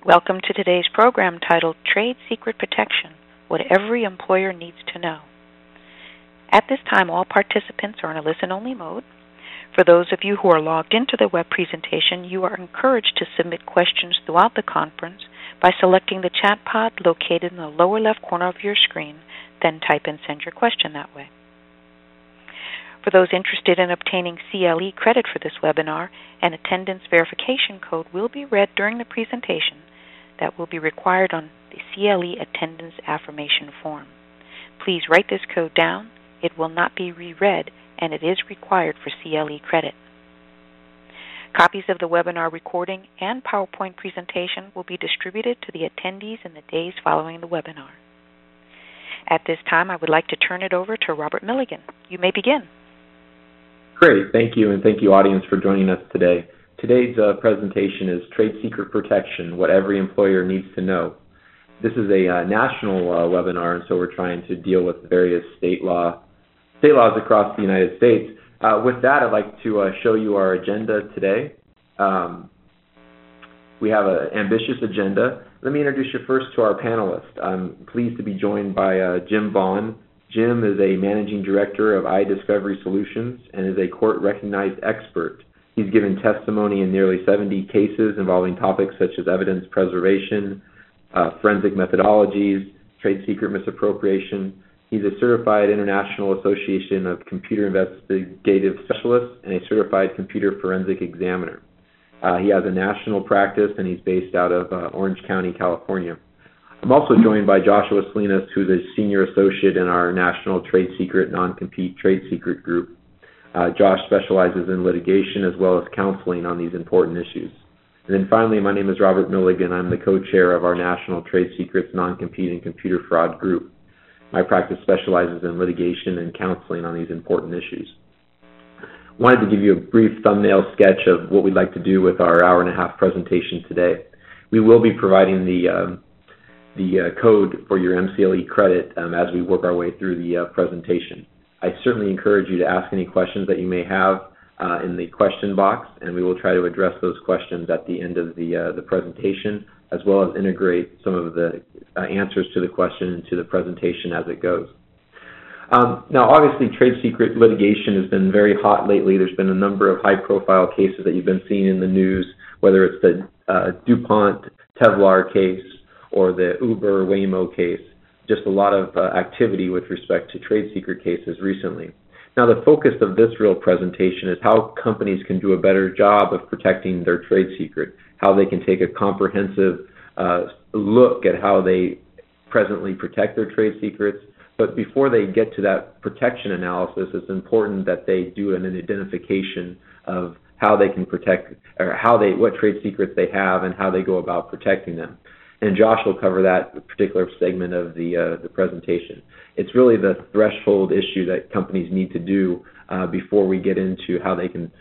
Welcome to today's program titled Trade Secret Protection, What Every Employer Needs to Know. At this time, all participants are in a listen-only mode. For those of you who are logged into the web presentation, you are encouraged to submit questions throughout the conference by selecting the chat pod located in the lower left corner of your screen, then type and send your question that way. For those interested in obtaining CLE credit for this webinar, an attendance verification code will be read during the presentation that will be required on the CLE attendance affirmation form. Please write this code down. It will not be reread, and it is required for CLE credit. Copies of the webinar recording and PowerPoint presentation will be distributed to the attendees in the days following the webinar. At this time, I would like to turn it over to Robert Milligan. You may begin. Great, thank you, and thank you, audience, for joining us today. Today's presentation is Trade Secret Protection, What Every Employer Needs to Know. This is a national webinar, and so we're trying to deal with various state laws across the United States. With that, I'd like to show you our agenda today. We have an ambitious agenda. Let me introduce you first to our panelists. I'm pleased to be joined by Jim Vaughn. Jim is a managing director of iDiscovery Solutions and is a court-recognized expert. He's given testimony in nearly 70 cases involving topics such as evidence preservation, forensic methodologies, trade secret misappropriation. He's a certified International Association of Computer Investigative Specialists and a certified computer forensic examiner. He has a national practice, and he's based out of Orange County, California. I'm also joined by Joshua Salinas, who's a senior associate in our National Trade Secret Non-Compete Trade Secret Group. Josh specializes in litigation as well as counseling on these important issues. And then finally, my name is Robert Milligan. I'm the co-chair of our National Trade Secrets Non-Compete and Computer Fraud Group. My practice specializes in litigation and counseling on these important issues. I wanted to give you a brief thumbnail sketch of what we'd like to do with our hour-and-a-half presentation today. We will be providing the code for your MCLE credit as we work our way through the presentation. I certainly encourage you to ask any questions that you may have in the question box, and we will try to address those questions at the end of the presentation, as well as integrate some of the answers to the question into the presentation as it goes. Now, obviously, trade secret litigation has been very hot lately. There's been a number of high-profile cases that you've been seeing in the news, whether it's the DuPont Tevlar case or the Uber Waymo case. Just a lot of activity with respect to trade secret cases recently. Now, the focus of this real presentation is how companies can do a better job of protecting their trade secret, how they can take a comprehensive look at how they presently protect their trade secrets. But before they get to that protection analysis, it's important that they do an identification of how they can protect, or what trade secrets they have and how they go about protecting them. And Josh will cover that particular segment of the presentation. It's really the threshold issue that companies need to do before we get into how they can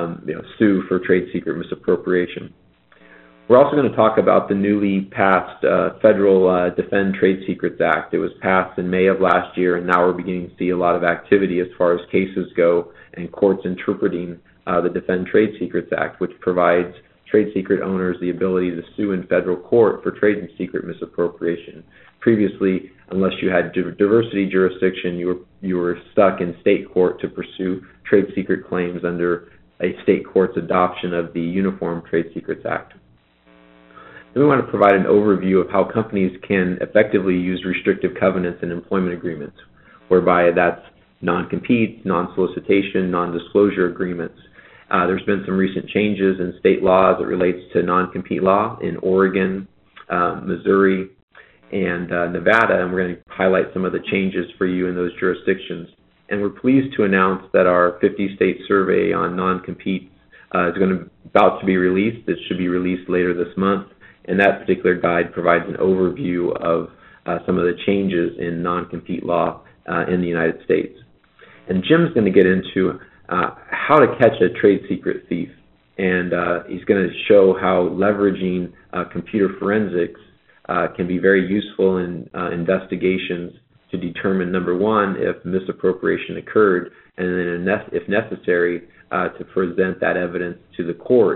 sue for trade secret misappropriation. We're also going to talk about the newly passed Federal Defend Trade Secrets Act. It was passed in May of last year, and now we're beginning to see a lot of activity as far as cases go and courts interpreting the Defend Trade Secrets Act, which provides trade secret owners the ability to sue in federal court for trade and secret misappropriation. Previously, unless you had diversity jurisdiction, you were stuck in state court to pursue trade secret claims under a state court's adoption of the Uniform Trade Secrets Act. Then we want to provide an overview of how companies can effectively use restrictive covenants in employment agreements, whereby that's non-compete, non-solicitation, non-disclosure agreements. There's been some recent changes in state law as it relates to non-compete law in Oregon, Missouri, and Nevada, and we're going to highlight some of the changes for you in those jurisdictions. And we're pleased to announce that our 50-state survey on non-compete is about to be released. It should be released later this month, and that particular guide provides an overview of some of the changes in non-compete law in the United States. And Jim's going to get into how to catch a trade secret thief, and he's going to show how leveraging computer forensics can be very useful in investigations to determine, number one, if misappropriation occurred, and then if necessary, to present that evidence to the court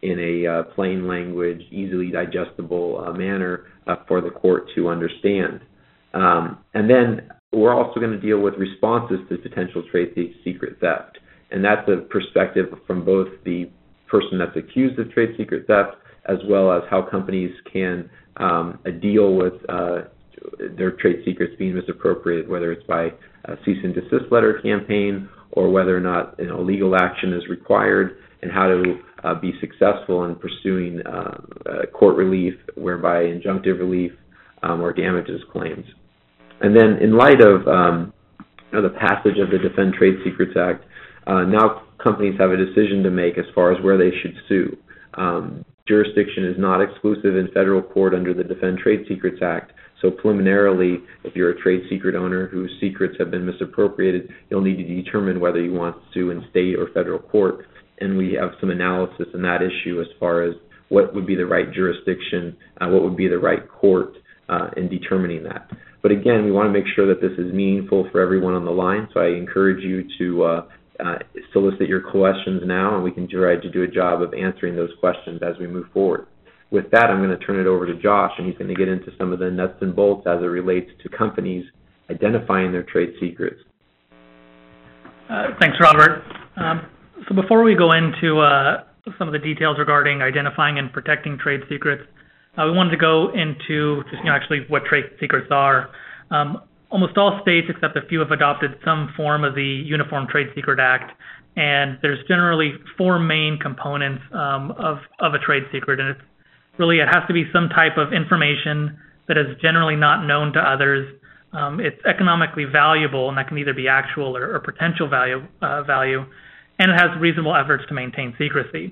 in a plain language, easily digestible manner for the court to understand. And then we're also going to deal with responses to potential trade secret theft. And that's a perspective from both the person that's accused of trade secret theft as well as how companies can deal with their trade secrets being misappropriated, whether it's by a cease and desist letter campaign or whether or not legal action is required, and how to be successful in pursuing court relief, whereby injunctive relief or damages claims. And then in light of the passage of the Defend Trade Secrets Act, now companies have a decision to make as far as where they should sue. Jurisdiction is not exclusive in federal court under the Defend Trade Secrets Act. So preliminarily, if you're a trade secret owner whose secrets have been misappropriated, you'll need to determine whether you want to sue in state or federal court. And we have some analysis in that issue as far as what would be the right jurisdiction, what would be the right court in determining that. But again, we want to make sure that this is meaningful for everyone on the line, so I encourage you to solicit your questions now, and we can try to do a job of answering those questions as we move forward. With that, I'm going to turn it over to Josh, and he's going to get into some of the nuts and bolts as it relates to companies identifying their trade secrets. Thanks, Robert. So before we go into some of the details regarding identifying and protecting trade secrets, we wanted to go into just actually what trade secrets are. Almost all states, except a few, have adopted some form of the Uniform Trade Secret Act, and there's generally four main components of a trade secret, and it has to be some type of information that is generally not known to others. It's economically valuable, and that can either be actual or potential value, and it has reasonable efforts to maintain secrecy.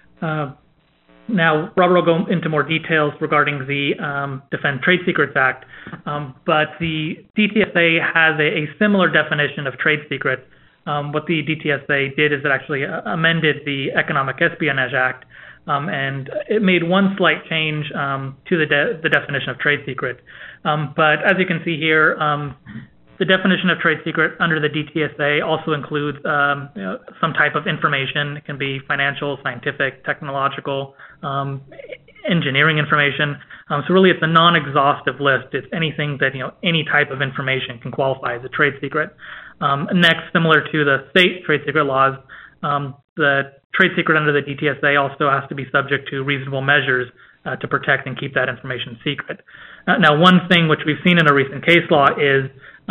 Now, Robert will go into more details regarding the Defend Trade Secrets Act, but the DTSA has a similar definition of trade secret. What the DTSA did is it actually amended the Economic Espionage Act, and it made one slight change to the definition of trade secret. But as you can see here, the definition of trade secret under the DTSA also includes some type of information. It can be financial, scientific, technological, engineering information. So really, it's a non-exhaustive list. It's anything that any type of information can qualify as a trade secret. Next, similar to the state trade secret laws, the trade secret under the DTSA also has to be subject to reasonable measures to protect and keep that information secret. Now, one thing which we've seen in a recent case law is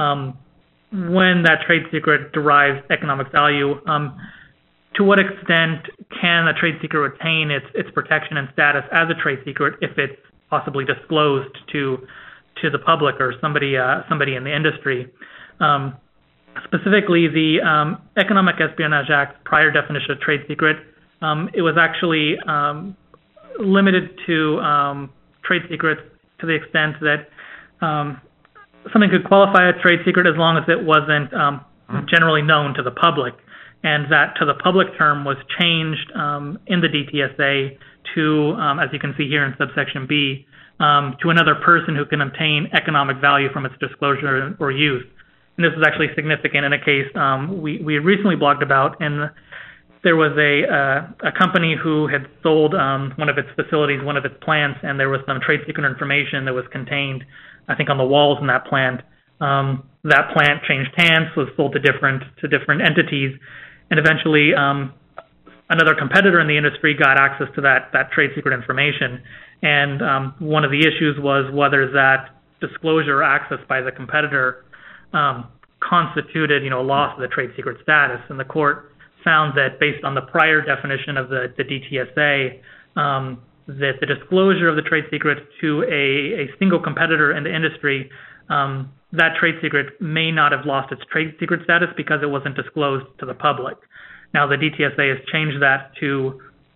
when that trade secret derives economic value, to what extent can a trade secret retain its protection and status as a trade secret if it's possibly disclosed to the public or somebody in the industry? Specifically, the Economic Espionage Act prior definition of trade secret, it was actually limited to trade secrets to the extent that something could qualify as trade secret as long as it wasn't generally known to the public, and that to the public term was changed in the DTSA to, as you can see here in subsection B, to another person who can obtain economic value from its disclosure or use. And this is actually significant in a case we recently blogged about, and there was a company who had sold one of its facilities, one of its plants, and there was some trade secret information that was contained, I think, on the walls in that plant. That plant changed hands, was sold to different entities, and eventually another competitor in the industry got access to that trade secret information. And one of the issues was whether that disclosure or access by the competitor constituted, a loss of the trade secret status. And the court found that based on the prior definition of the DTSA, that the disclosure of the trade secret to a single competitor in the industry, that trade secret may not have lost its trade secret status because it wasn't disclosed to the public. Now, the DTSA has changed that to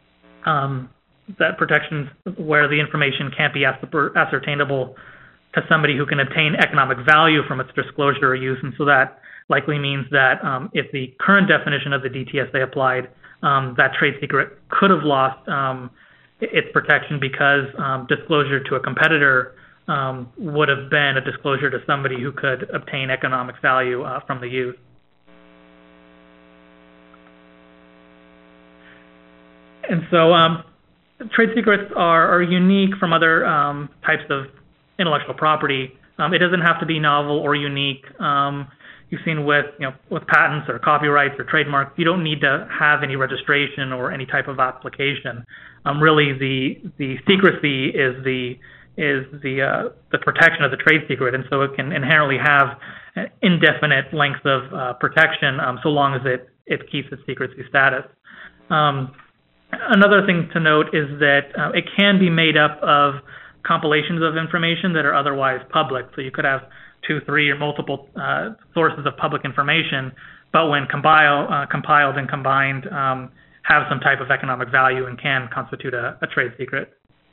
that protections where the information can't be ascertainable to somebody who can obtain economic value from its disclosure or use. And so that likely means that if the current definition of the DTSA applied, that trade secret could have lost its protection because disclosure to a competitor would have been a disclosure to somebody who could obtain economic value from the use. And so trade secrets are unique from other types of intellectual property. It doesn't have to be novel or unique. You've seen with patents or copyrights or trademarks, you don't need to have any registration or any type of application. Really, the secrecy is the protection of the trade secret, and so it can inherently have indefinite lengths of protection so long as it keeps its secrecy status. Another thing to note is that it can be made up of compilations of information that are otherwise public. So you could have 2, 3, or multiple sources of public information, but when compiled and combined, have some type of economic value and can constitute a trade secret.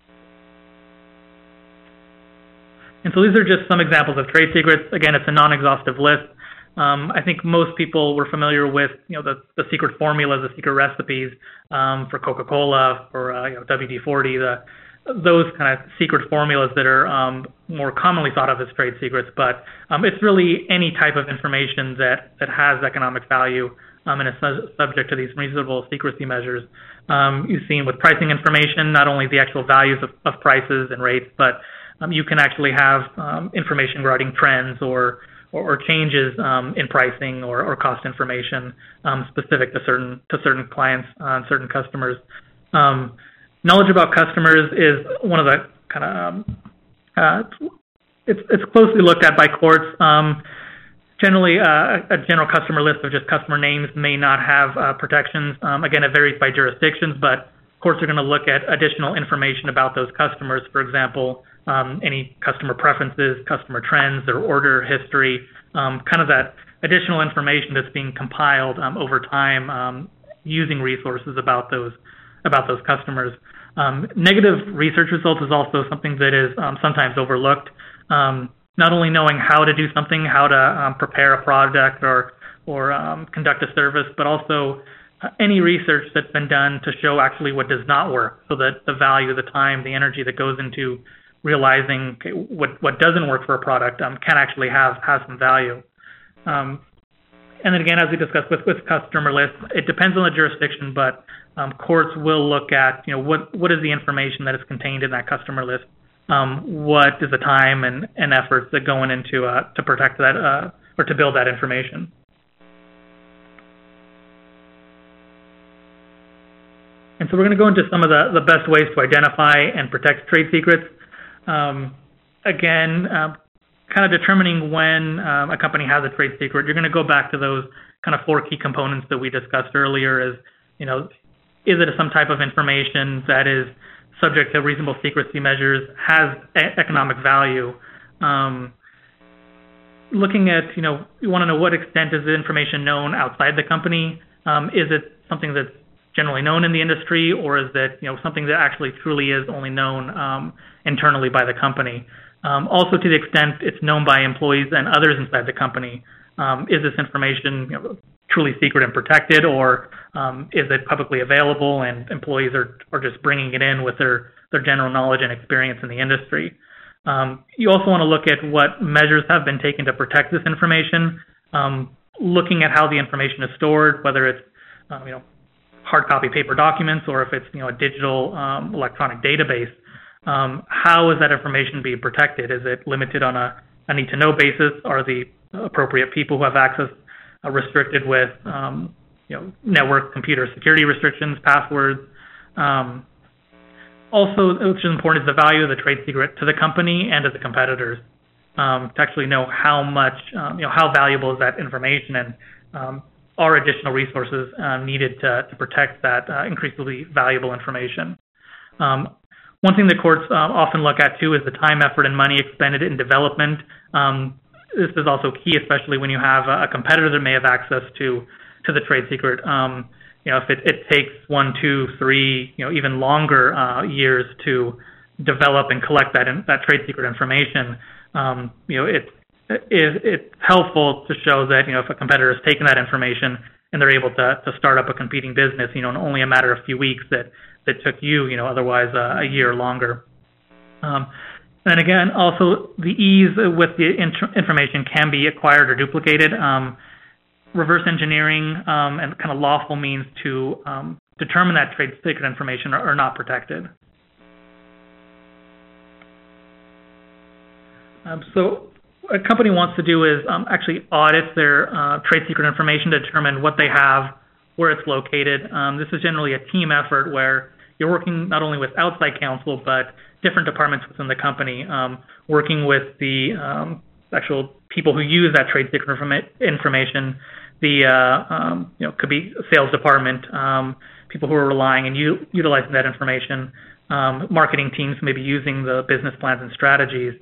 And so these are just some examples of trade secrets. Again, it's a non-exhaustive list. I think most people were familiar with the secret formulas, the secret recipes for Coca-Cola, for WD-40, those kind of secret formulas that are more commonly thought of as trade secrets. But it's really any type of information that has economic value and is subject to these reasonable secrecy measures. You've seen with pricing information, not only the actual values of prices and rates, but you can actually have information regarding trends or changes in pricing or cost information specific to certain clients and certain customers. Knowledge about customers is one of the kind of it's closely looked at by courts. Generally, a general customer list of just customer names may not have protections. Again, it varies by jurisdictions, but courts are going to look at additional information about those customers. For example, any customer preferences, customer trends, their order history, kind of that additional information that's being compiled over time using resources about those customers. Negative research results is also something that is sometimes overlooked. Not only knowing how to do something, how to prepare a product or conduct a service, but also any research that's been done to show actually what does not work, so that the value, the time, the energy that goes into realizing what doesn't work for a product can actually have some value. And then again, as we discussed with customer lists, it depends on the jurisdiction, but courts will look at what is the information that is contained in that customer list. What is the time and efforts that go into to protect that or to build that information. And so we're going to go into some of the best ways to identify and protect trade secrets. Again, kind of determining when a company has a trade secret, you're going to go back to those kind of 4 key components that we discussed earlier. Is it some type of information that is subject to reasonable secrecy measures, has economic value? Looking at, you want to know what extent is the information known outside the company? Is it something that's generally known in the industry, or is that something that actually truly is only known internally by the company? Also, to the extent it's known by employees and others inside the company, is this information truly secret and protected, or is it publicly available and employees are just bringing it in with their general knowledge and experience in the industry? You also want to look at what measures have been taken to protect this information, looking at how the information is stored, whether it's hard copy paper documents or if it's a digital electronic database. How is that information being protected? Is it limited on a need-to-know basis? Are the appropriate people who have access restricted with network computer security restrictions, passwords? Also, which is important, is the value of the trade secret to the company and to the competitors, to actually know how much, how valuable is that information, and are additional resources needed to protect that increasingly valuable information. One thing the courts often look at, too, is the time, effort, and money expended in development. This is also key, especially when you have a competitor that may have access to the trade secret. If it takes 1, 2, 3, even longer years to develop and collect that trade secret information, it's helpful to show that if a competitor has taken that information and they're able to start up a competing business, in only a matter of a few weeks that took you, otherwise a year or longer. And again, also the ease with the information can be acquired or duplicated. Reverse engineering and kind of lawful means to determine that trade secret information are not protected. So what a company wants to do is actually audit their trade secret information to determine what they have, where it's located. This is generally a team effort where you're working not only with outside counsel, but different departments within the company, working with the actual people who use that trade secret information. Could be a sales department, people who are relying and utilizing that information, marketing teams maybe using the business plans and strategies.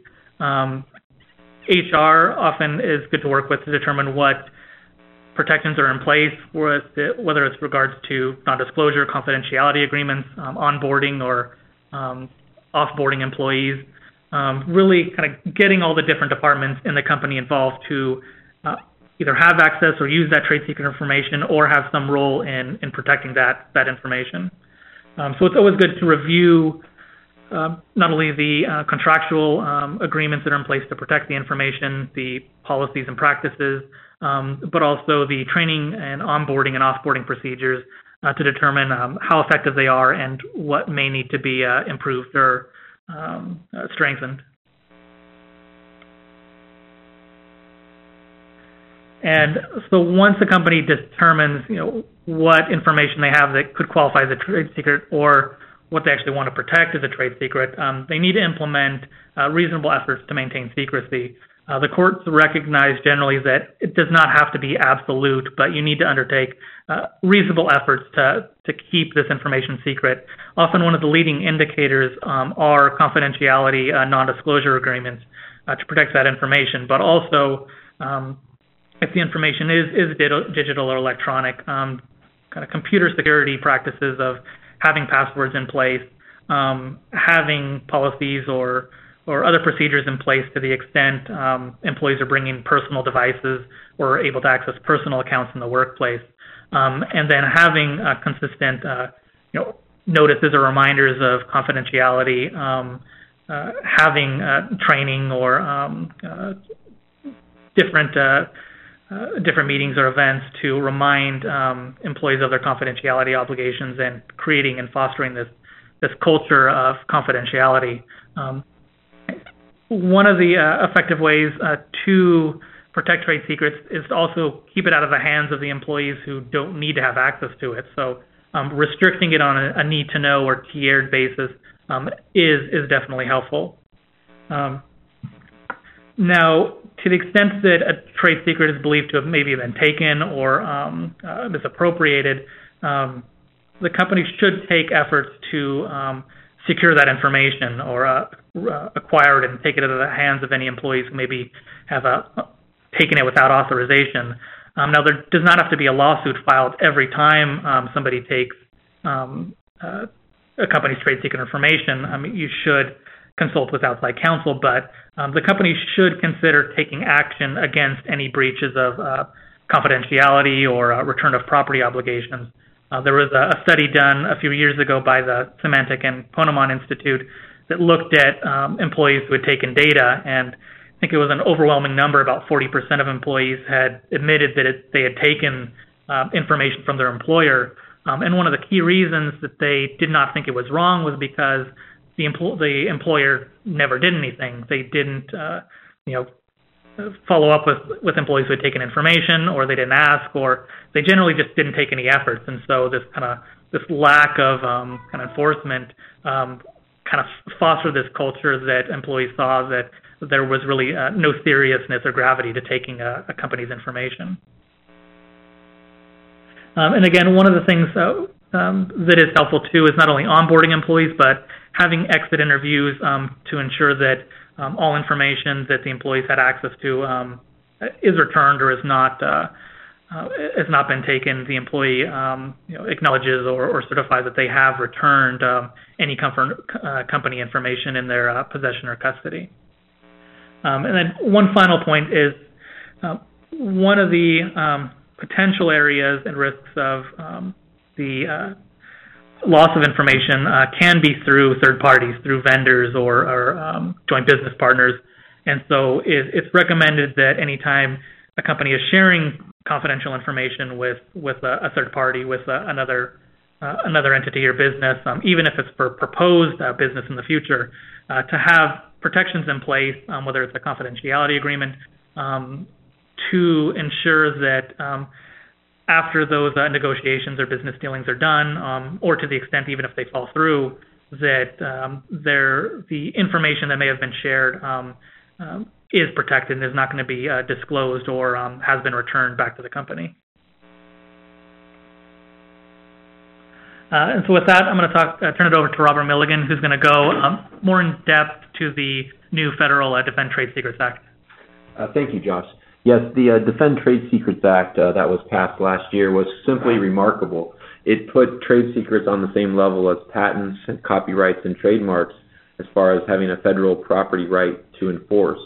HR often is good to work with to determine what protections are in place, whether it's regards to non-disclosure, confidentiality agreements, onboarding or offboarding employees, really kind of getting all the different departments in the company involved to either have access or use that trade secret information or have some role in protecting that information. So it's always good to review not only the contractual agreements that are in place to protect the information, the policies and practices, but also the training and onboarding and offboarding procedures to determine how effective they are and what may need to be improved or strengthened. And so once a company determines, what information they have that could qualify as a trade secret or what they actually want to protect as a trade secret, they need to implement reasonable efforts to maintain secrecy. The courts recognize generally that it does not have to be absolute, but you need to undertake reasonable efforts to keep this information secret. Often one of the leading indicators are confidentiality non-disclosure agreements to protect that information, but also if the information is digital or electronic, kind of computer security practices of having passwords in place, having policies or other procedures in place to the extent employees are bringing personal devices or are able to access personal accounts in the workplace, and then having consistent notices or reminders of confidentiality, having training or different meetings or events to remind employees of their confidentiality obligations and creating and fostering this culture of confidentiality. One of the effective ways to protect trade secrets is to also keep it out of the hands of the employees who don't need to have access to it. So restricting it on a need-to-know or tiered basis is definitely helpful. Now, to the extent that a trade secret is believed to have maybe been taken or misappropriated, the company should take efforts to secure that information or acquire it and take it out of the hands of any employees who maybe have taken it without authorization. Now, there does not have to be a lawsuit filed every time somebody takes a company's trade secret information. You should consult with outside counsel, but the company should consider taking action against any breaches of confidentiality or return of property obligations. There was a study done a few years ago by the Symantec and Ponemon Institute that looked at employees who had taken data, and I think it was an overwhelming number, about 40% of employees had admitted that they had taken information from their employer. And one of the key reasons that they did not think it was wrong was because the employer never did anything. They didn't, follow up with employees who had taken information, or they didn't ask, or they generally just didn't take any efforts. And so this lack of enforcement kind of fostered this culture that employees saw that there was really no seriousness or gravity to taking a company's information. And again, one of the things that is helpful too is not only onboarding employees, but having exit interviews to ensure that all information that the employees had access to is returned or has not been taken. The employee acknowledges or certifies that they have returned any company information in their possession or custody. And then one final point is one of the potential areas and risks of the loss of information can be through third parties, through vendors or joint business partners. And so it's recommended that anytime a company is sharing confidential information with a third party, with another another entity or business, even if it's for proposed business in the future, to have protections in place, whether it's a confidentiality agreement, to ensure that after those negotiations or business dealings are done, or to the extent even if they fall through, that the information that may have been shared is protected and is not going to be disclosed or has been returned back to the company. And so with that, I'm going to turn it over to Robert Milligan, who's going to go more in depth to the new federal Defend Trade Secrets Act. Thank you, Josh. Yes, the Defend Trade Secrets Act that was passed last year was simply remarkable. It put trade secrets on the same level as patents and copyrights and trademarks as far as having a federal property right to enforce.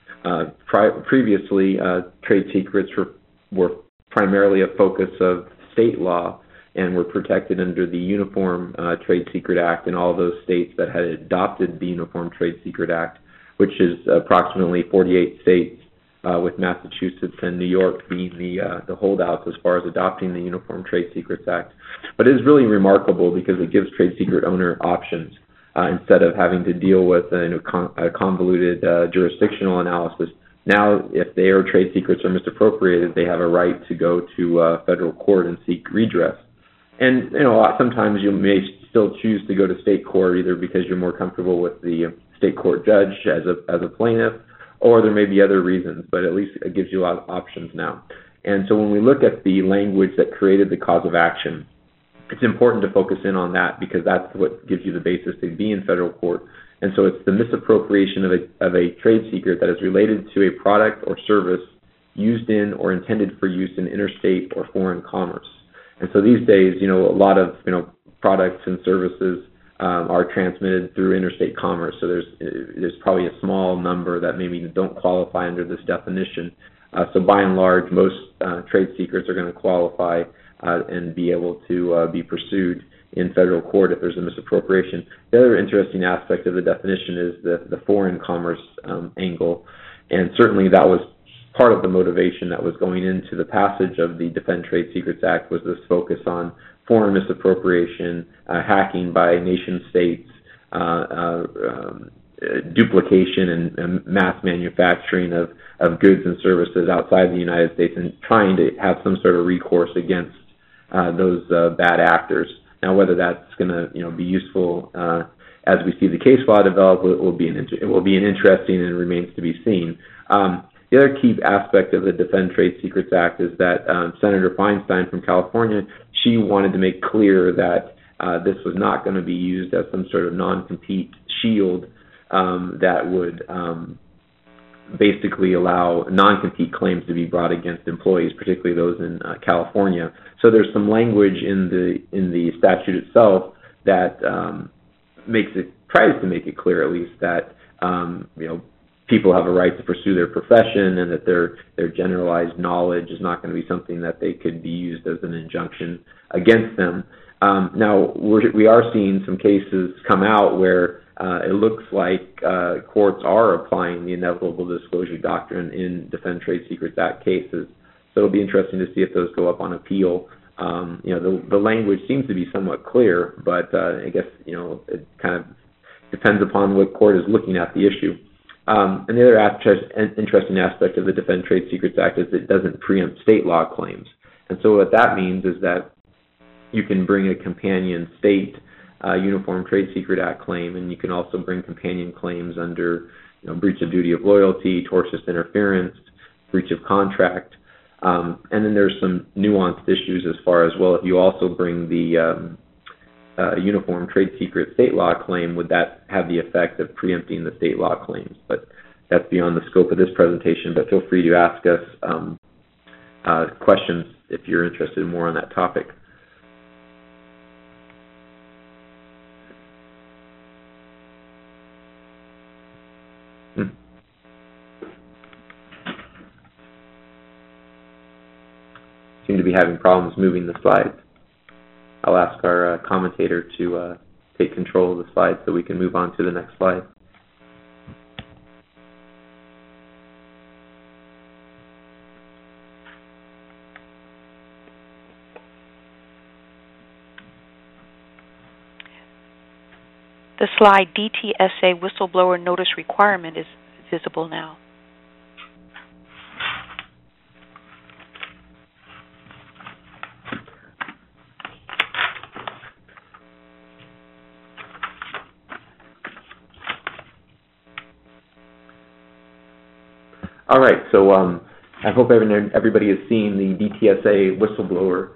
Previously, trade secrets were primarily a focus of state law and were protected under the Uniform Trade Secret Act in all those states that had adopted the Uniform Trade Secret Act, which is approximately 48 states, with Massachusetts and New York being the holdouts as far as adopting the Uniform Trade Secrets Act. But it is really remarkable because it gives trade secret owner options instead of having to deal with a convoluted jurisdictional analysis. Now, if their trade secrets are misappropriated, they have a right to go to federal court and seek redress. And sometimes you may still choose to go to state court either because you're more comfortable with the state court judge as a plaintiff, or there may be other reasons, but at least it gives you a lot of options now. And so when we look at the language that created the cause of action, it's important to focus in on that because that's what gives you the basis to be in federal court. And so it's the misappropriation of a trade secret that is related to a product or service used in or intended for use in interstate or foreign commerce. And so these days, a lot of products and services are transmitted through interstate commerce. So there's probably a small number that maybe don't qualify under this definition. So by and large, most trade secrets are going to qualify and be able to be pursued in federal court if there's a misappropriation. The other interesting aspect of the definition is the foreign commerce angle, and certainly that was part of the motivation that was going into the passage of the Defend Trade Secrets Act was this focus on foreign misappropriation, hacking by nation states, duplication and mass manufacturing of goods and services outside the United States, and trying to have some sort of recourse against those bad actors. Now, whether that's going to be useful as we see the case law develop, it will be an interesting and remains to be seen. The other key aspect of the Defend Trade Secrets Act is that Senator Feinstein from California, she wanted to make clear that this was not going to be used as some sort of non-compete shield that would basically allow non-compete claims to be brought against employees, particularly those in California. So there's some language in the statute itself that tries to make it clear at least that people have a right to pursue their profession and that their generalized knowledge is not going to be something that they could be used as an injunction against them. Now, we are seeing some cases come out where it looks like courts are applying the inevitable disclosure doctrine in Defend Trade Secrets Act cases. So it'll be interesting to see if those go up on appeal. The language seems to be somewhat clear, but I guess it kind of depends upon what court is looking at the issue. And the other interesting aspect of the Defend Trade Secrets Act is it doesn't preempt state law claims. And so what that means is that you can bring a companion state Uniform Trade Secret Act claim, and you can also bring companion claims under breach of duty of loyalty, tortious interference, breach of contract. And then there's some nuanced issues as far as, well, if you also bring the Uniform Trade Secret state law claim, would that have the effect of preempting the state law claims? But that's beyond the scope of this presentation, but feel free to ask us questions if you're interested more on that topic. Seem to be having problems moving the slides. I'll ask our commentator to take control of the slides so we can move on to the next slide. the slide DTSA whistleblower notice requirement is visible now. All right, so I hope everybody has seen the DTSA whistleblower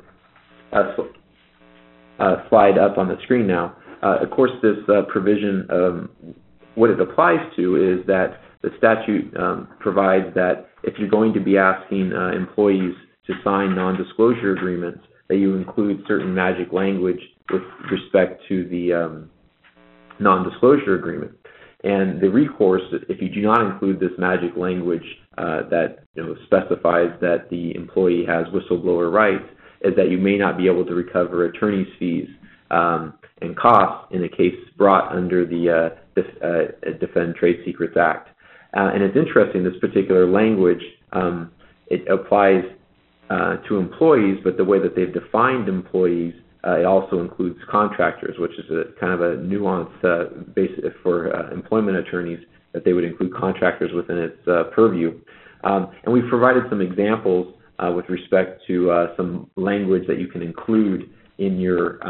slide up on the screen now. Of course, this provision, what it applies to is that the statute provides that if you're going to be asking employees to sign non-disclosure agreements, that you include certain magic language with respect to the non-disclosure agreement. And the recourse, if you do not include this magic language that specifies that the employee has whistleblower rights, is that you may not be able to recover attorney's fees and costs in a case brought under the Defend Trade Secrets Act. And it's interesting, this particular language, it applies to employees, but the way that they've defined employees, it also includes contractors, which is a kind of a nuanced basis for employment attorneys, that they would include contractors within its purview. And we've provided some examples with respect to some language that you can include in your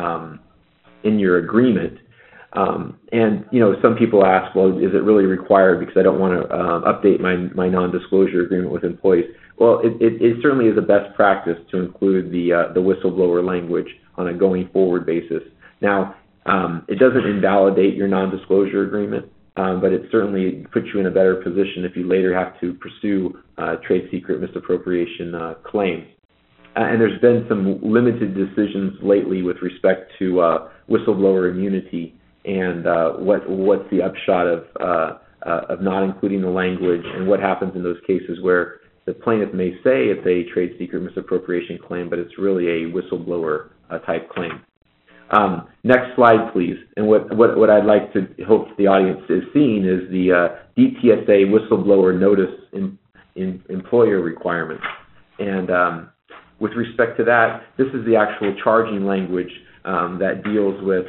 agreement. And some people ask, well, is it really required because I don't want to update my non-disclosure agreement with employees? Well, it certainly is a best practice to include the whistleblower language on a going forward basis. Now, it doesn't invalidate your non-disclosure agreement, but it certainly puts you in a better position if you later have to pursue trade secret misappropriation claims. And there's been some limited decisions lately with respect to whistleblower immunity and what's the upshot of not including the language, and what happens in those cases where the plaintiff may say it's a trade secret misappropriation claim, but it's really a whistleblower type claim. Next slide, please. And what I'd like to hope the audience is seeing is the DTSA whistleblower notice in employer requirements. And with respect to that, this is the actual charging language that deals with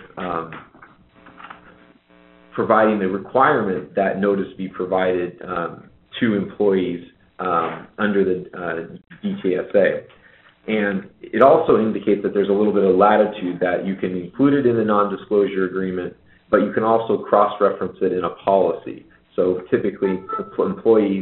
providing the requirement that notice be provided to employees under the DTSA. And it also indicates that there's a little bit of latitude that you can include it in the non-disclosure agreement, but you can also cross-reference it in a policy. So typically, employers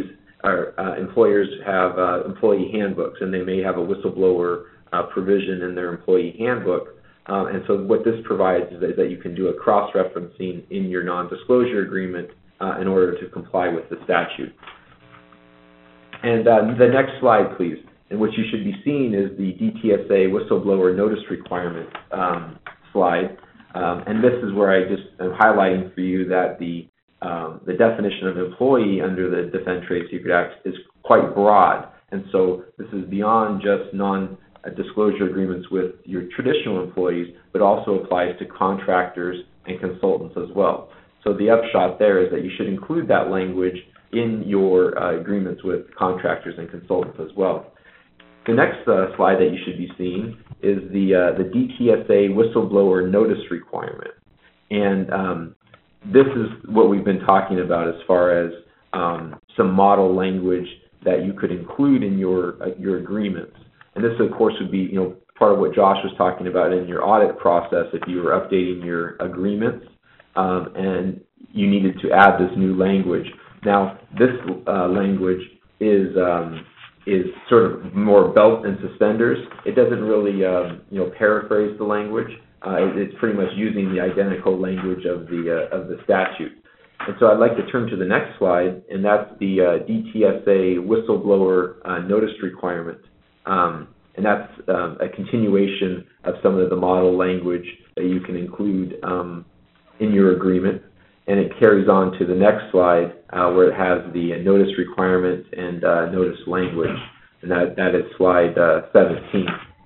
have employee handbooks, and they may have a whistleblower provision in their employee handbook. And so what this provides is that you can do a cross-referencing in your non-disclosure agreement in order to comply with the statute. And the next slide, please. And what you should be seeing is the DTSA whistleblower notice requirement slide. And this is where I just am highlighting for you that the definition of employee under the Defend Trade Secret Act is quite broad. And so this is beyond just non-disclosure agreements with your traditional employees, but also applies to contractors and consultants as well. So the upshot there is that you should include that language in your agreements with contractors and consultants as well. The next slide that you should be seeing is the DTSA whistleblower notice requirement. And this is what we've been talking about as far as some model language that you could include in your agreements. And this, of course, would be part of what Josh was talking about in your audit process if you were updating your agreements and you needed to add this new language. Now, this language is sort of more belt and suspenders. It doesn't really, paraphrase the language. It's pretty much using the identical language of the statute. And so I'd like to turn to the next slide, and that's the DTSA whistleblower notice requirement. And that's a continuation of some of the model language that you can include in your agreement. And it carries on to the next slide where it has the notice requirement and notice language. And that is slide 17.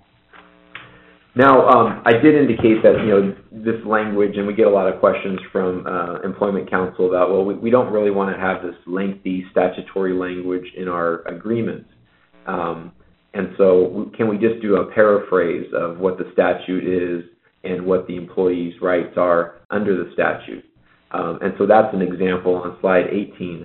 Now, I did indicate that, this language, and we get a lot of questions from Employment Counsel about, well, we don't really want to have this lengthy statutory language in our agreements. And so can we just do a paraphrase of what the statute is and what the employee's rights are under the statute? And so that's an example on slide 18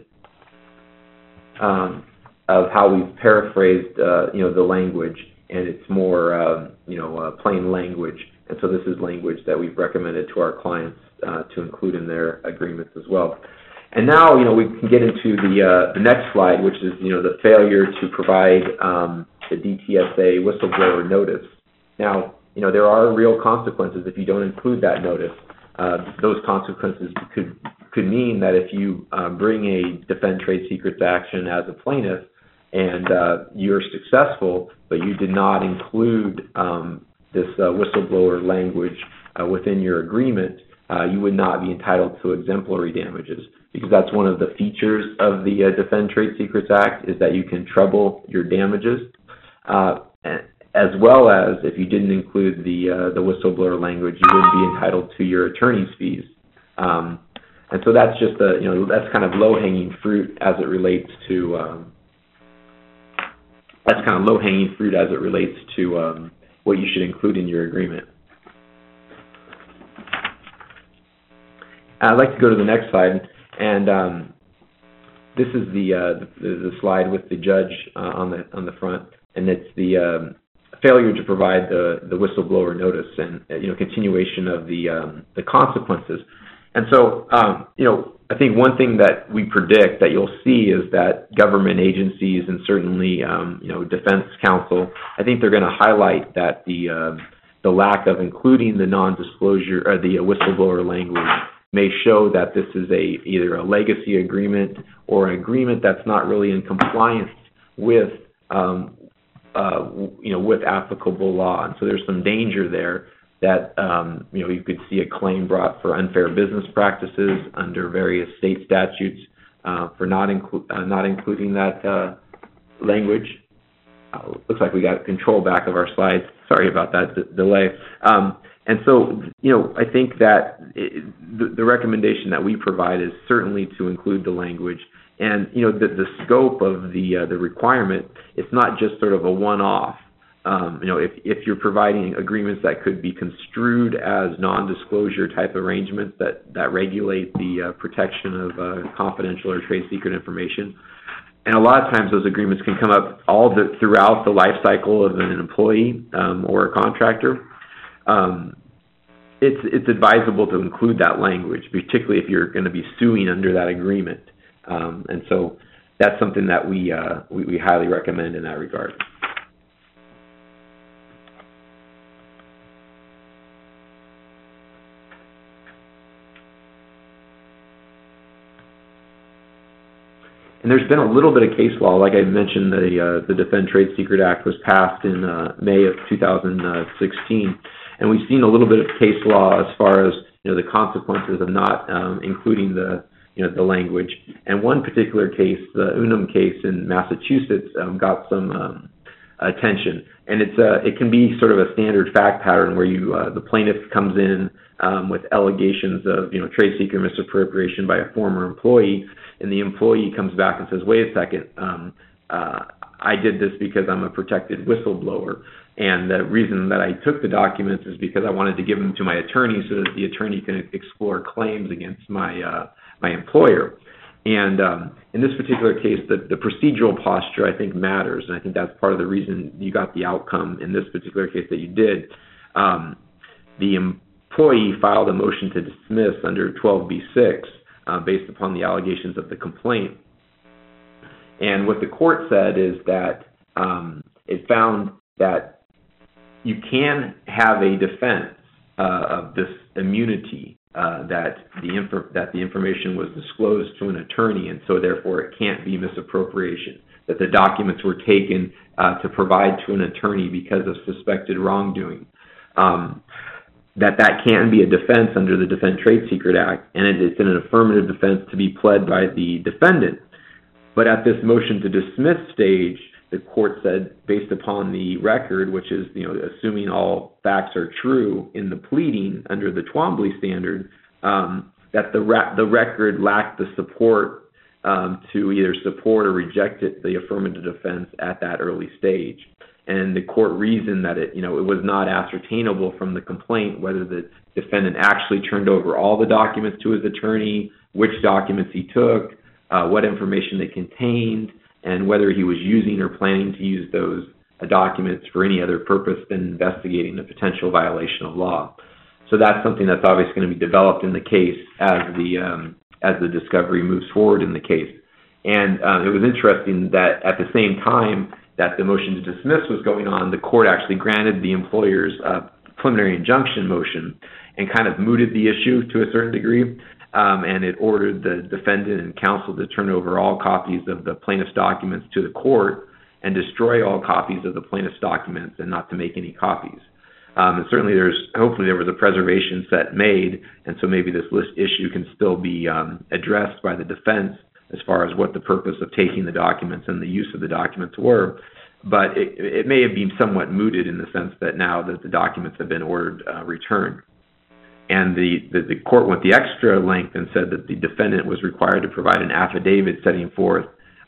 of how we've paraphrased, the language, and it's more, plain language. And so this is language that we've recommended to our clients to include in their agreements as well. And now, we can get into the next slide, which is, the failure to provide the DTSA whistleblower notice. Now, there are real consequences if you don't include that notice. Those consequences could mean that if you bring a Defend Trade Secrets action as a plaintiff and you're successful, but you did not include this whistleblower language within your agreement, you would not be entitled to exemplary damages, because that's one of the features of the Defend Trade Secrets Act, is that you can treble your damages, as well as if you didn't include the whistleblower language, you wouldn't be entitled to your attorney's fees. And so that's just that's kind of low-hanging fruit as it relates to what you should include in your agreement. I'd like to go to the next slide, and this is the slide with the judge on the front, and it's the failure to provide the whistleblower notice and continuation of the consequences. And so I think one thing that we predict that you'll see is that government agencies and certainly defense counsel, I think they're going to highlight that the lack of including the non-disclosure or the whistleblower language may show that this is either a legacy agreement or an agreement that's not really in compliance with with applicable law. And so there's some danger there that you could see a claim brought for unfair business practices under various state statutes for not including that language. Looks like we got control back of our slides. Sorry about that delay. And so, I think that the recommendation that we provide is certainly to include the language. And, the scope of the requirement, it's not just sort of a one-off. If you're providing agreements that could be construed as non-disclosure type arrangements that regulate the protection of confidential or trade secret information, and a lot of times those agreements can come up throughout the life cycle of an employee or a contractor. It's advisable to include that language, particularly if you're going to be suing under that agreement. And so that's something that we highly recommend in that regard. And there's been a little bit of case law. Like I mentioned, the Defend Trade Secret Act was passed in May of 2016, and we've seen a little bit of case law as far as the consequences of not including the language. And one particular case, the Unum case in Massachusetts, got some attention. And it can be sort of a standard fact pattern where the plaintiff comes in with allegations of trade secret misappropriation by a former employee, and the employee comes back and says, "Wait a second, I did this because I'm a protected whistleblower, and the reason that I took the documents is because I wanted to give them to my attorney so that the attorney can explore claims against my employer." And in this particular case, the procedural posture, I think, matters, and I think that's part of the reason you got the outcome in this particular case that you did. The employee filed a motion to dismiss under 12b-6 based upon the allegations of the complaint. And what the court said is that it found that you can have a defense of this immunity, that the information was disclosed to an attorney, and so therefore it can't be misappropriation, that the documents were taken to provide to an attorney because of suspected wrongdoing. That can be a defense under the Defend Trade Secret Act, and it's an affirmative defense to be pled by the defendant. But at this motion to dismiss stage, the court said, based upon the record, which is assuming all facts are true in the pleading under the Twombly standard, that the record lacked the support to either support or reject the affirmative defense at that early stage. and the court reasoned that it was not ascertainable from the complaint whether the defendant actually turned over all the documents to his attorney, which documents he took, what information they contained, and whether he was using or planning to use those documents for any other purpose than investigating a potential violation of law. So that's something that's obviously going to be developed in the case as the discovery moves forward in the case. And it was interesting that at the same time that the motion to dismiss was going on, the court actually granted the employer's preliminary injunction motion and kind of mooted the issue to a certain degree. And it ordered the defendant and counsel to turn over all copies of the plaintiff's documents to the court and destroy all copies of the plaintiff's documents and not to make any copies. And certainly hopefully there was a preservation set made, and so maybe this list issue can still be addressed by the defense as far as what the purpose of taking the documents and the use of the documents were. But it may have been somewhat mooted in the sense that now that the documents have been ordered returned. And the court went the extra length and said that the defendant was required to provide an affidavit setting forth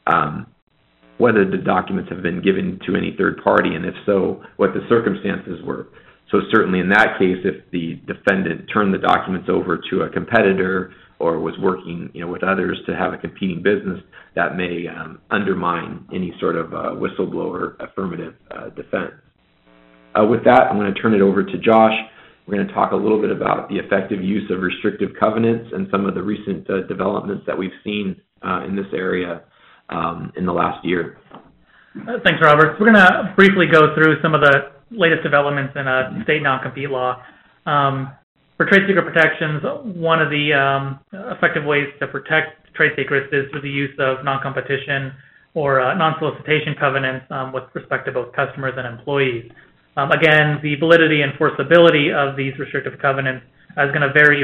whether the documents have been given to any third party, and if so, what the circumstances were. So certainly in that case, if the defendant turned the documents over to a competitor or was working with others to have a competing business, that may undermine any sort of whistleblower affirmative defense. With that, I'm going to turn it over to Josh. We're going to talk a little bit about the effective use of restrictive covenants and some of the recent developments that we've seen in this area in the last year. Thanks, Robert. We're going to briefly go through some of the latest developments in state non-compete law. For trade secret protections, one of the effective ways to protect trade secrets is through the use of non-competition or non-solicitation covenants with respect to both customers and employees. Again, the validity and enforceability of these restrictive covenants is going to vary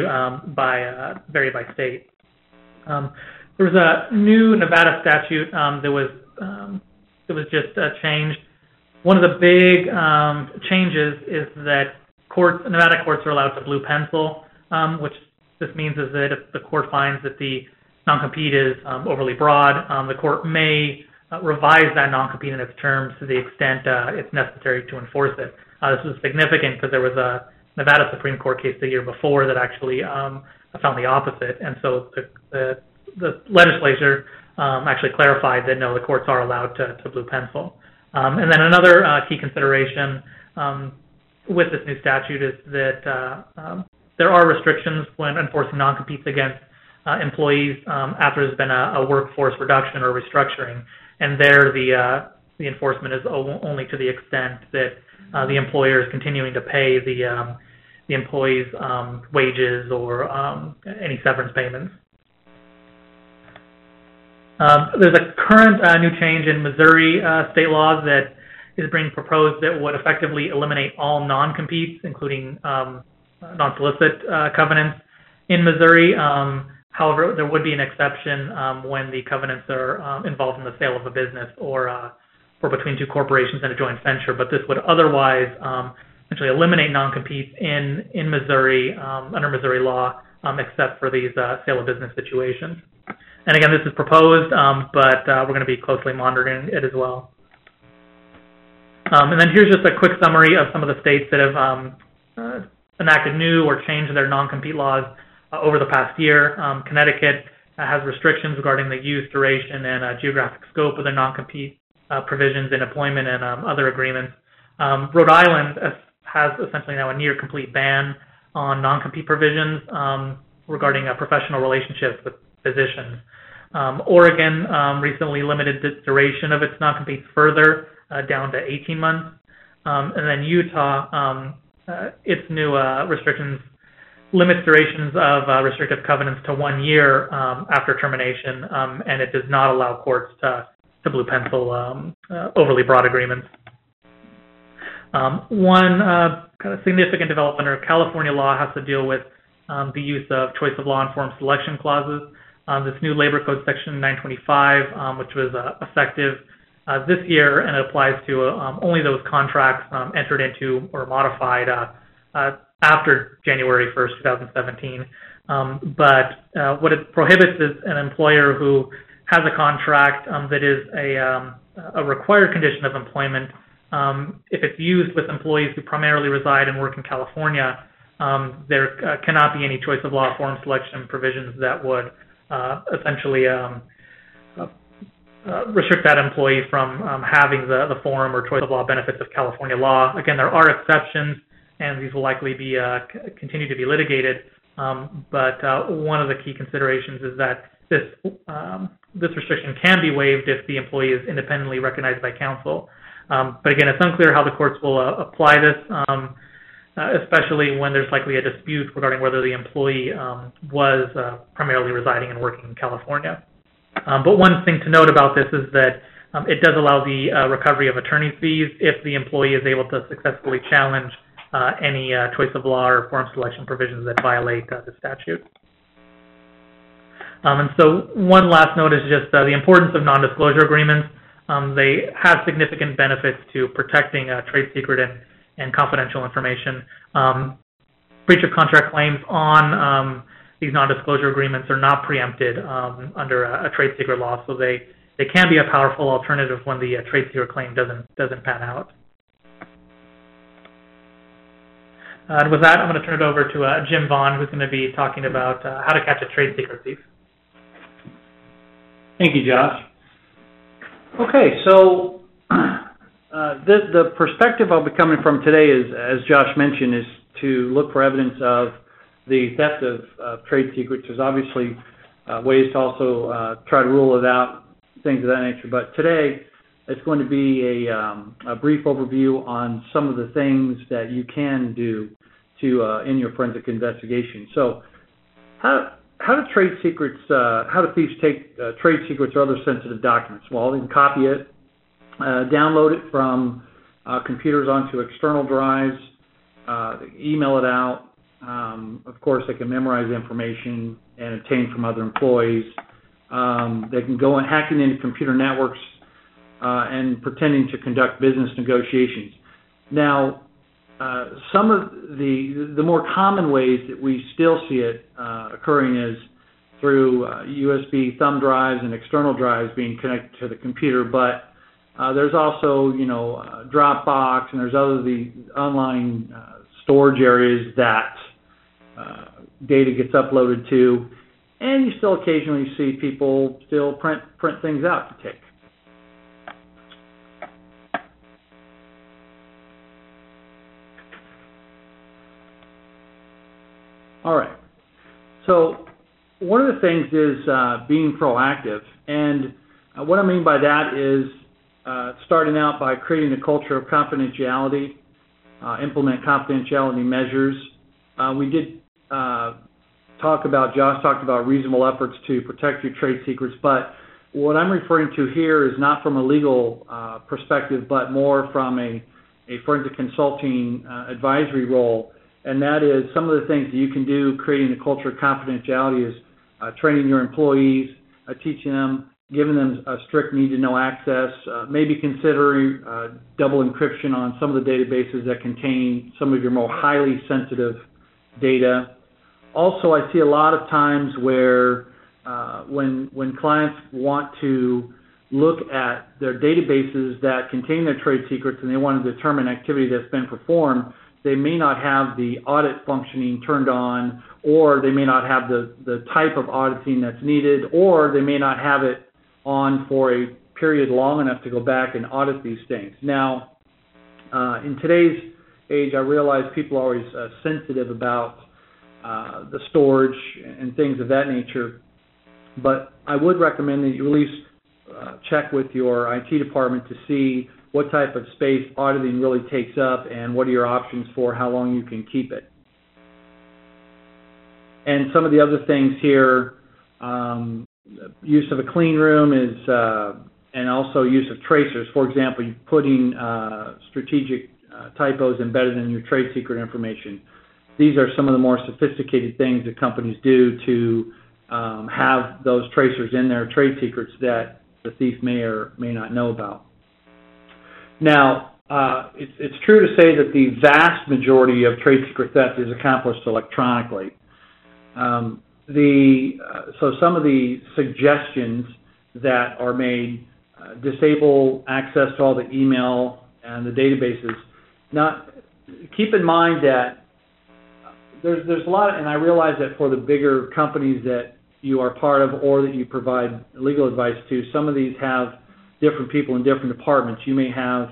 by state. There was a new Nevada statute that was just changed. One of the big changes is that Nevada courts are allowed to blue pencil, which this means is that if the court finds that the non-compete is overly broad, the court may revise that non-compete in its terms to the extent it's necessary to enforce it. This was significant because there was a Nevada Supreme Court case the year before that actually found the opposite, and so the legislature actually clarified that no, the courts are allowed to blue pencil. And then another key consideration with this new statute is that there are restrictions when enforcing non-competes against employees after there's been a workforce reduction or restructuring, and there the enforcement is only to the extent that the employer is continuing to pay the employees' wages or any severance payments. There's a current new change in Missouri state laws that is being proposed that would effectively eliminate all non-competes, including non-solicit covenants in Missouri. However, there would be an exception when the covenants are involved in the sale of a business or between two corporations in a joint venture. But this would otherwise essentially eliminate non-competes in Missouri under Missouri law, except for these sale of business situations. And again, this is proposed, but we're going to be closely monitoring it as well. And then here's just a quick summary of some of the states that have enacted new or changed their non-compete laws over the past year. Connecticut has restrictions regarding the use, duration, and geographic scope of their non-compete provisions in employment and other agreements. Rhode Island has essentially now a near complete ban on non-compete provisions regarding professional relationships with physicians. Oregon recently limited the duration of its non-competes further down to 18 months. And then Utah, its new restrictions limits durations of restrictive covenants to 1 year after termination, and it does not allow courts to blue pencil overly broad agreements. One kind of significant development under California law has to deal with the use of choice of law informed selection clauses. This new Labor Code Section 925, which was effective this year, and it applies to only those contracts entered into or modified after January 1st, 2017. But what it prohibits is an employer who has a contract that is a required condition of employment if it's used with employees who primarily reside and work in California, there cannot be any choice of law form selection provisions that would essentially restrict that employee from having the forum or choice of law benefits of California law. Again, there are exceptions, and these will likely be continue to be litigated. But one of the key considerations is that this restriction can be waived if the employee is independently recognized by counsel. But again, it's unclear how the courts will apply this, especially when there's likely a dispute regarding whether the employee was primarily residing and working in California. But one thing to note about this is that it does allow the recovery of attorney's fees if the employee is able to successfully challenge any choice of law or forum selection provisions that violate the statute. And so one last note is just the importance of non-disclosure agreements. They have significant benefits to protecting trade secret and confidential information. Breach of contract claims on these non-disclosure agreements are not preempted under a trade secret law, so they can be a powerful alternative when the trade secret claim doesn't pan out. And with that, I'm going to turn it over to Jim Vaughn, who's going to be talking about how to catch a trade secret thief. Thank you, Josh. Okay, so the perspective I'll be coming from today is, as Josh mentioned, is to look for evidence of the theft of trade secrets. There's obviously ways to also try to rule it out, things of that nature. But today, it's going to be a brief overview on some of the things that you can do to in your forensic investigation. So, how do trade secrets? How do thieves take trade secrets or other sensitive documents? Well, they can copy it, download it from computers onto external drives, email it out. Of course, they can memorize information and obtain from other employees. They can go and hacking into computer networks and pretending to conduct business negotiations. Now, some of the more common ways that we still see it occurring is through USB thumb drives and external drives being connected to the computer. But there's also, Dropbox, and there's the online storage areas that data gets uploaded to, and you still occasionally see people still print things out to take. All right. So one of the things is being proactive, and what I mean by that is starting out by creating a culture of confidentiality, implement confidentiality measures. We did Josh talked about reasonable efforts to protect your trade secrets, but what I'm referring to here is not from a legal perspective, but more from a forensic consulting advisory role. And that is some of the things that you can do creating a culture of confidentiality is training your employees, teaching them, giving them a strict need-to-know access, maybe considering double encryption on some of the databases that contain some of your more highly sensitive data. Also, I see a lot of times where when clients want to look at their databases that contain their trade secrets and they want to determine activity that's been performed, they may not have the audit functioning turned on, or they may not have the type of auditing that's needed, or they may not have it on for a period long enough to go back and audit these things. Now, in today's age, I realize people are always sensitive about the storage and things of that nature, but I would recommend that you at least check with your IT department to see what type of space auditing really takes up and what are your options for how long you can keep it. And some of the other things here, use of a clean room is, and also use of tracers. For example, you putting strategic typos embedded in your trade secret information. These are some of the more sophisticated things that companies do to have those tracers in their trade secrets that the thief may or may not know about. Now, it's true to say that the vast majority of trade secret theft is accomplished electronically. So some of the suggestions that are made disable access to all the email and the databases. Now, keep in mind that there's a lot, and I realize that for the bigger companies that you are part of or that you provide legal advice to, some of these have different people in different departments. You may have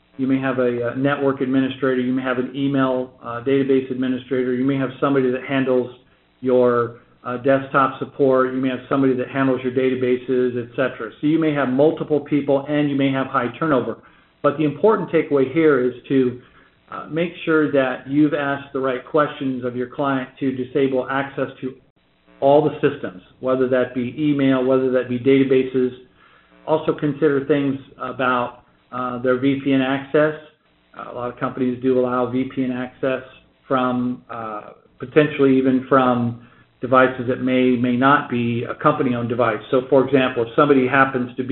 a network administrator, you may have an email database administrator, you may have somebody that handles your desktop support, you may have somebody that handles your databases, etc. So you may have multiple people and you may have high turnover. But the important takeaway here is to make sure that you've asked the right questions of your client to disable access to all the systems, whether that be email, whether that be databases. Also consider things about their VPN access. A lot of companies do allow VPN access from potentially even from devices that may not be a company-owned device. So, for example, if somebody happens to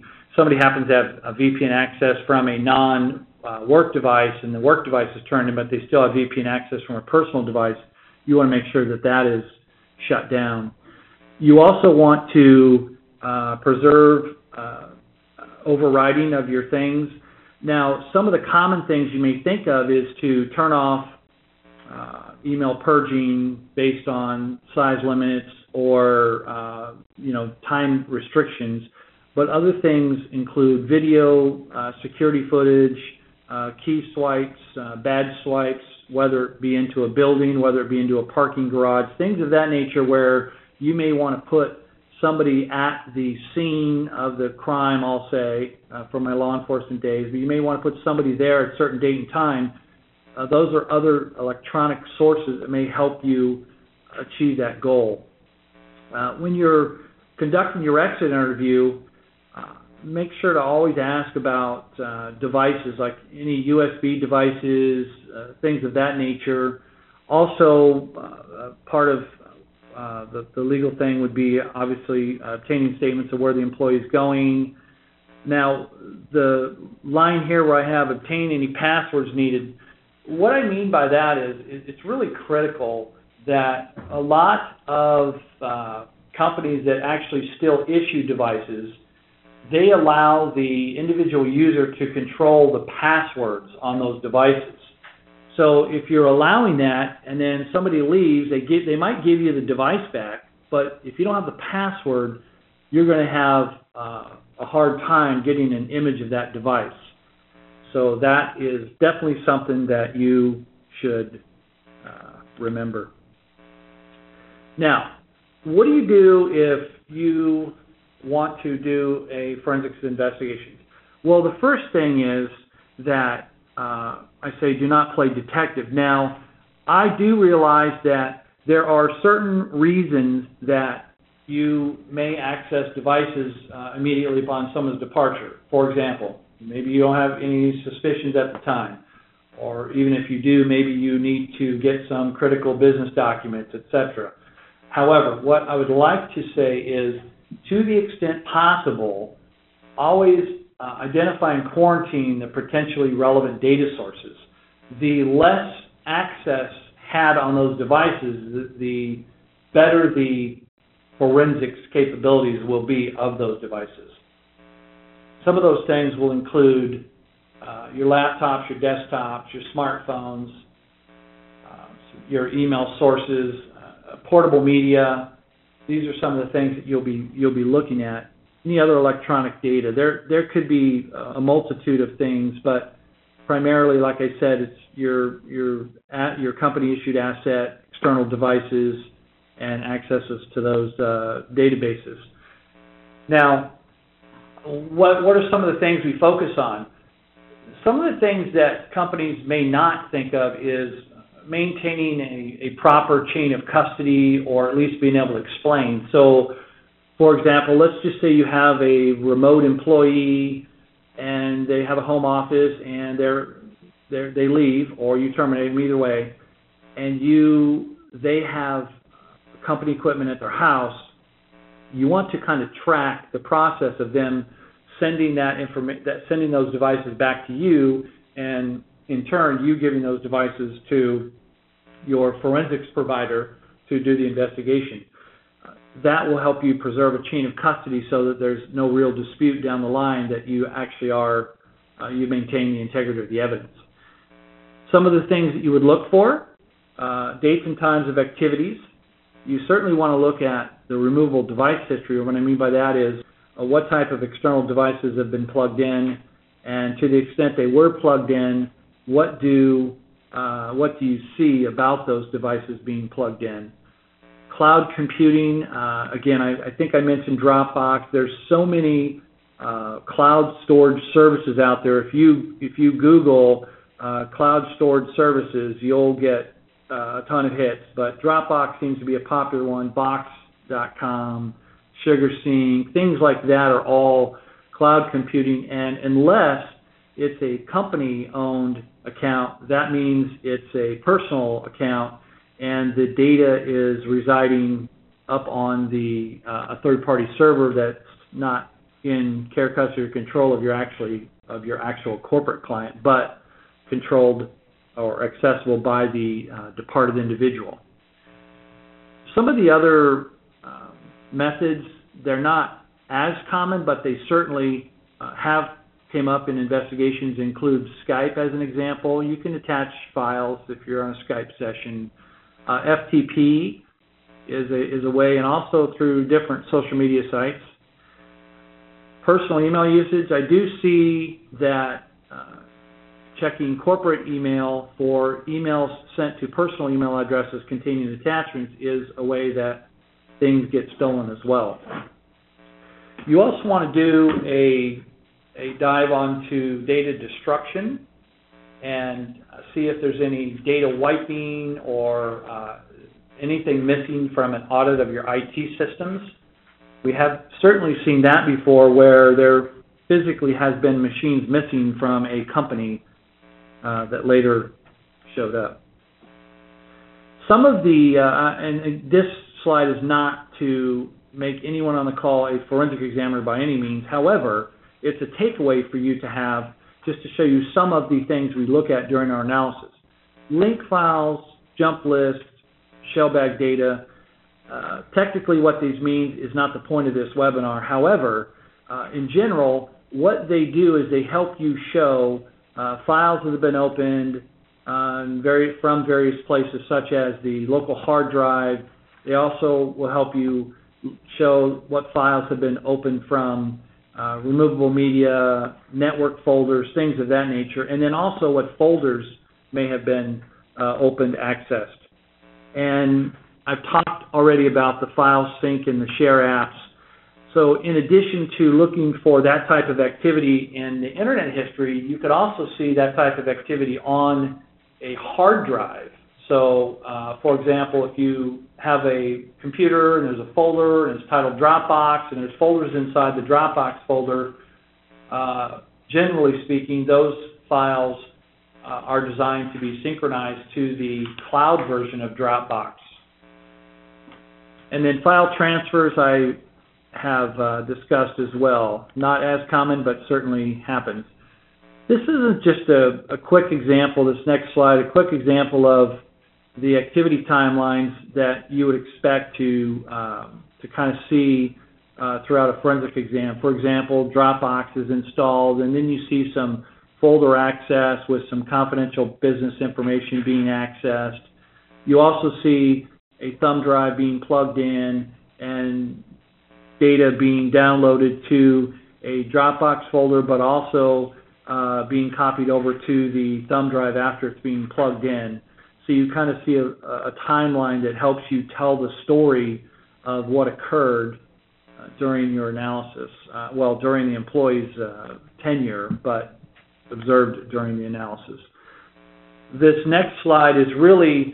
have a VPN access from a non-work device, and the work device is turned in, but they still have VPN access from a personal device, you want to make sure that that is shut down. You also want to preserve overriding of your things. Now, some of the common things you may think of is to turn off email purging based on size limits or time restrictions. But other things include video, security footage, key swipes, badge swipes, whether it be into a building, whether it be into a parking garage, things of that nature where you may want to put somebody at the scene of the crime, I'll say, from my law enforcement days, but you may want to put somebody there at a certain date and time. Those are other electronic sources that may help you achieve that goal. When you're conducting your exit interview, make sure to always ask about devices, like any USB devices, things of that nature. Also, part of the legal thing would be obviously obtaining statements of where the employee is going. Now, the line here where I have obtain any passwords needed, what I mean by that is it's really critical that a lot of companies that actually still issue devices, they allow the individual user to control the passwords on those devices. So if you're allowing that and then somebody leaves, they might give you the device back, but if you don't have the password, you're going to have a hard time getting an image of that device. So that is definitely something that you should remember. Now, what do you do if you want to do a forensics investigation? Well, the first thing is that I say do not play detective. Now, I do realize that there are certain reasons that you may access devices immediately upon someone's departure. For example, maybe you don't have any suspicions at the time, or even if you do, maybe you need to get some critical business documents, etc. However, what I would like to say is, to the extent possible, always identify and quarantine the potentially relevant data sources. The less access had on those devices, the better the forensics capabilities will be of those devices. Some of those things will include your laptops, your desktops, your smartphones, your email sources, portable media. These are some of the things that you'll be looking at. Any other electronic data. There could be a multitude of things, but primarily, like I said, it's your company issued asset, external devices, and accesses to those databases. Now, what are some of the things we focus on? Some of the things that companies may not think of is maintaining a proper chain of custody, or at least being able to explain. So, for example, let's just say you have a remote employee and they have a home office and they leave, or you terminate them, either way, and they have company equipment at their house. You want to kind of track the process of them sending sending those devices back to you, and in turn, you giving those devices to your forensics provider to do the investigation. That will help you preserve a chain of custody so that there's no real dispute down the line that you actually are you maintain the integrity of the evidence. Some of the things that you would look for, dates and times of activities. You certainly want to look at the removable device history. What I mean by that is what type of external devices have been plugged in, and to the extent they were plugged in, what do you see about those devices being plugged in? Cloud computing, again, I think I mentioned Dropbox. There's so many cloud storage services out there. If you Google cloud storage services, you'll get a ton of hits. But Dropbox seems to be a popular one. Box.com, SugarSync, things like that are all cloud computing. And unless it's a company-owned account, that means it's a personal account, and the data is residing up on a third-party server that's not in care, custody, or control of your actual corporate client, but controlled or accessible by the departed individual. Some of the other methods, they're not as common, but they certainly have came up in investigations, include Skype as an example. You can attach files if you're on a Skype session. FTP is a way, and also through different social media sites. Personal email usage, I do see that checking corporate email for emails sent to personal email addresses containing attachments is a way that things get stolen as well. You also want to do a dive onto data destruction and see if there's any data wiping or anything missing from an audit of your IT systems. We have certainly seen that before, where there physically has been machines missing from a company that later showed up. Some of the, and this slide is not to make anyone on the call a forensic examiner by any means. However, it's a takeaway for you to have, just to show you some of the things we look at during our analysis. Link files, jump lists, shellbag data. Technically what these mean is not the point of this webinar. However, in general, what they do is they help you show files that have been opened from various places, such as the local hard drive. They also will help you show what files have been opened from removable media, network folders, things of that nature, and then also what folders may have been opened, accessed. And I've talked already about the file sync and the share apps. So in addition to looking for that type of activity in the internet history, you could also see that type of activity on a hard drive. So, for example, if you have a computer and there's a folder and it's titled Dropbox and there's folders inside the Dropbox folder, generally speaking, those files are designed to be synchronized to the cloud version of Dropbox. And then file transfers I have discussed as well. Not as common, but certainly happens. This isn't just a quick example, this next slide, a quick example of the activity timelines that you would expect to kind of see throughout a forensic exam. For example, Dropbox is installed, and then you see some folder access with some confidential business information being accessed. You also see a thumb drive being plugged in and data being downloaded to a Dropbox folder, but also being copied over to the thumb drive after it's being plugged in. So you kind of see a timeline that helps you tell the story of what occurred during your analysis. During the employee's tenure, but observed during the analysis. This next slide is really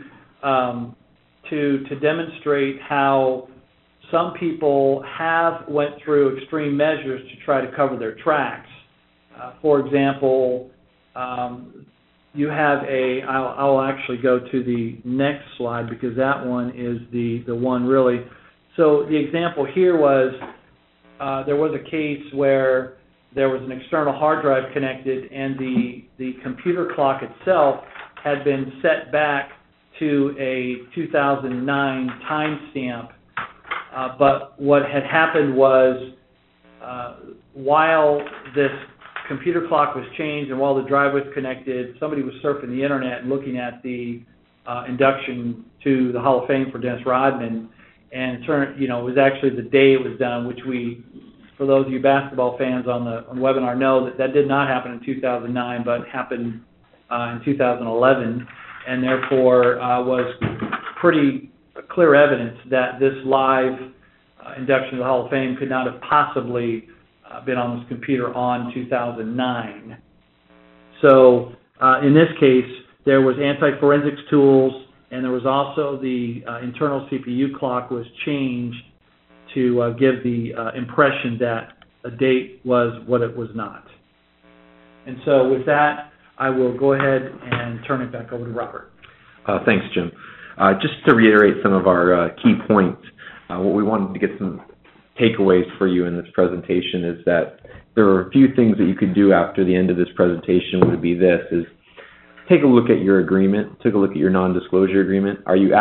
to demonstrate how some people have went through extreme measures to try to cover their tracks. For example, you have I'll actually go to the next slide because that one is the one really. So the example here was there was a case where there was an external hard drive connected and the computer clock itself had been set back to a 2009 timestamp. But what had happened was while this computer clock was changed, and while the drive was connected, somebody was surfing the internet and looking at the induction to the Hall of Fame for Dennis Rodman, and it was actually the day it was done, which for those of you basketball fans on the webinar, know that did not happen in 2009, but happened in 2011, and therefore was pretty clear evidence that this live induction to the Hall of Fame could not have possibly been on this computer on 2009. So in this case, there was anti-forensics tools, and there was also the internal CPU clock was changed to give the impression that a date was what it was not. And so with that, I will go ahead and turn it back over to Robert. Thanks, Jim. Just to reiterate some of our key points, what we wanted to get some takeaways for you in this presentation is that there are a few things that you could do after the end of this presentation would be this, is take a look at your agreement, take a look at your non-disclosure agreement. Are you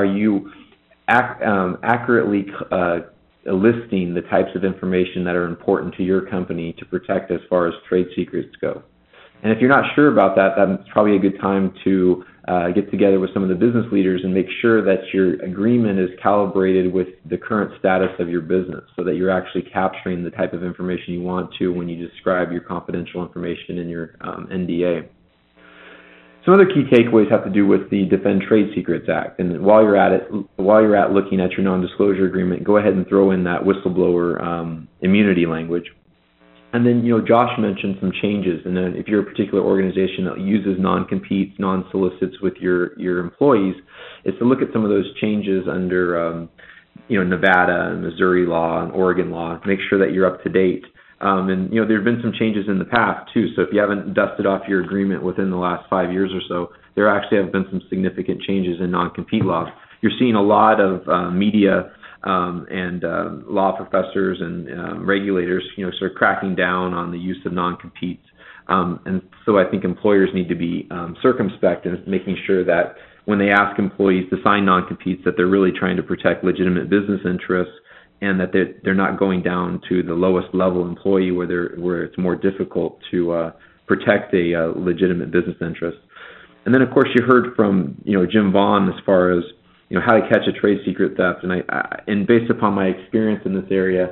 accurately listing the types of information that are important to your company to protect as far as trade secrets go? And if you're not sure about that, that's probably a good time to get together with some of the business leaders and make sure that your agreement is calibrated with the current status of your business so that you're actually capturing the type of information you want to when you describe your confidential information in your NDA. Some other key takeaways have to do with the Defend Trade Secrets Act. And while you're at looking at your non-disclosure agreement, go ahead and throw in that whistleblower immunity language. And then, Josh mentioned some changes. And then if you're a particular organization that uses non-competes, non-solicits with your employees, is to look at some of those changes under, Nevada and Missouri law and Oregon law. Make sure that you're up to date. And there have been some changes in the past, too. So if you haven't dusted off your agreement within the last 5 years or so, there actually have been some significant changes in non-compete laws. You're seeing a lot of media and law professors and regulators, sort of cracking down on the use of non-competes. And so I think employers need to be circumspect in making sure that when they ask employees to sign non-competes, that they're really trying to protect legitimate business interests, and that they're not going down to the lowest level employee where it's more difficult to protect a legitimate business interest. And then, of course, you heard from Jim Vaughn as far as how to catch a trade secret theft, and based upon my experience in this area,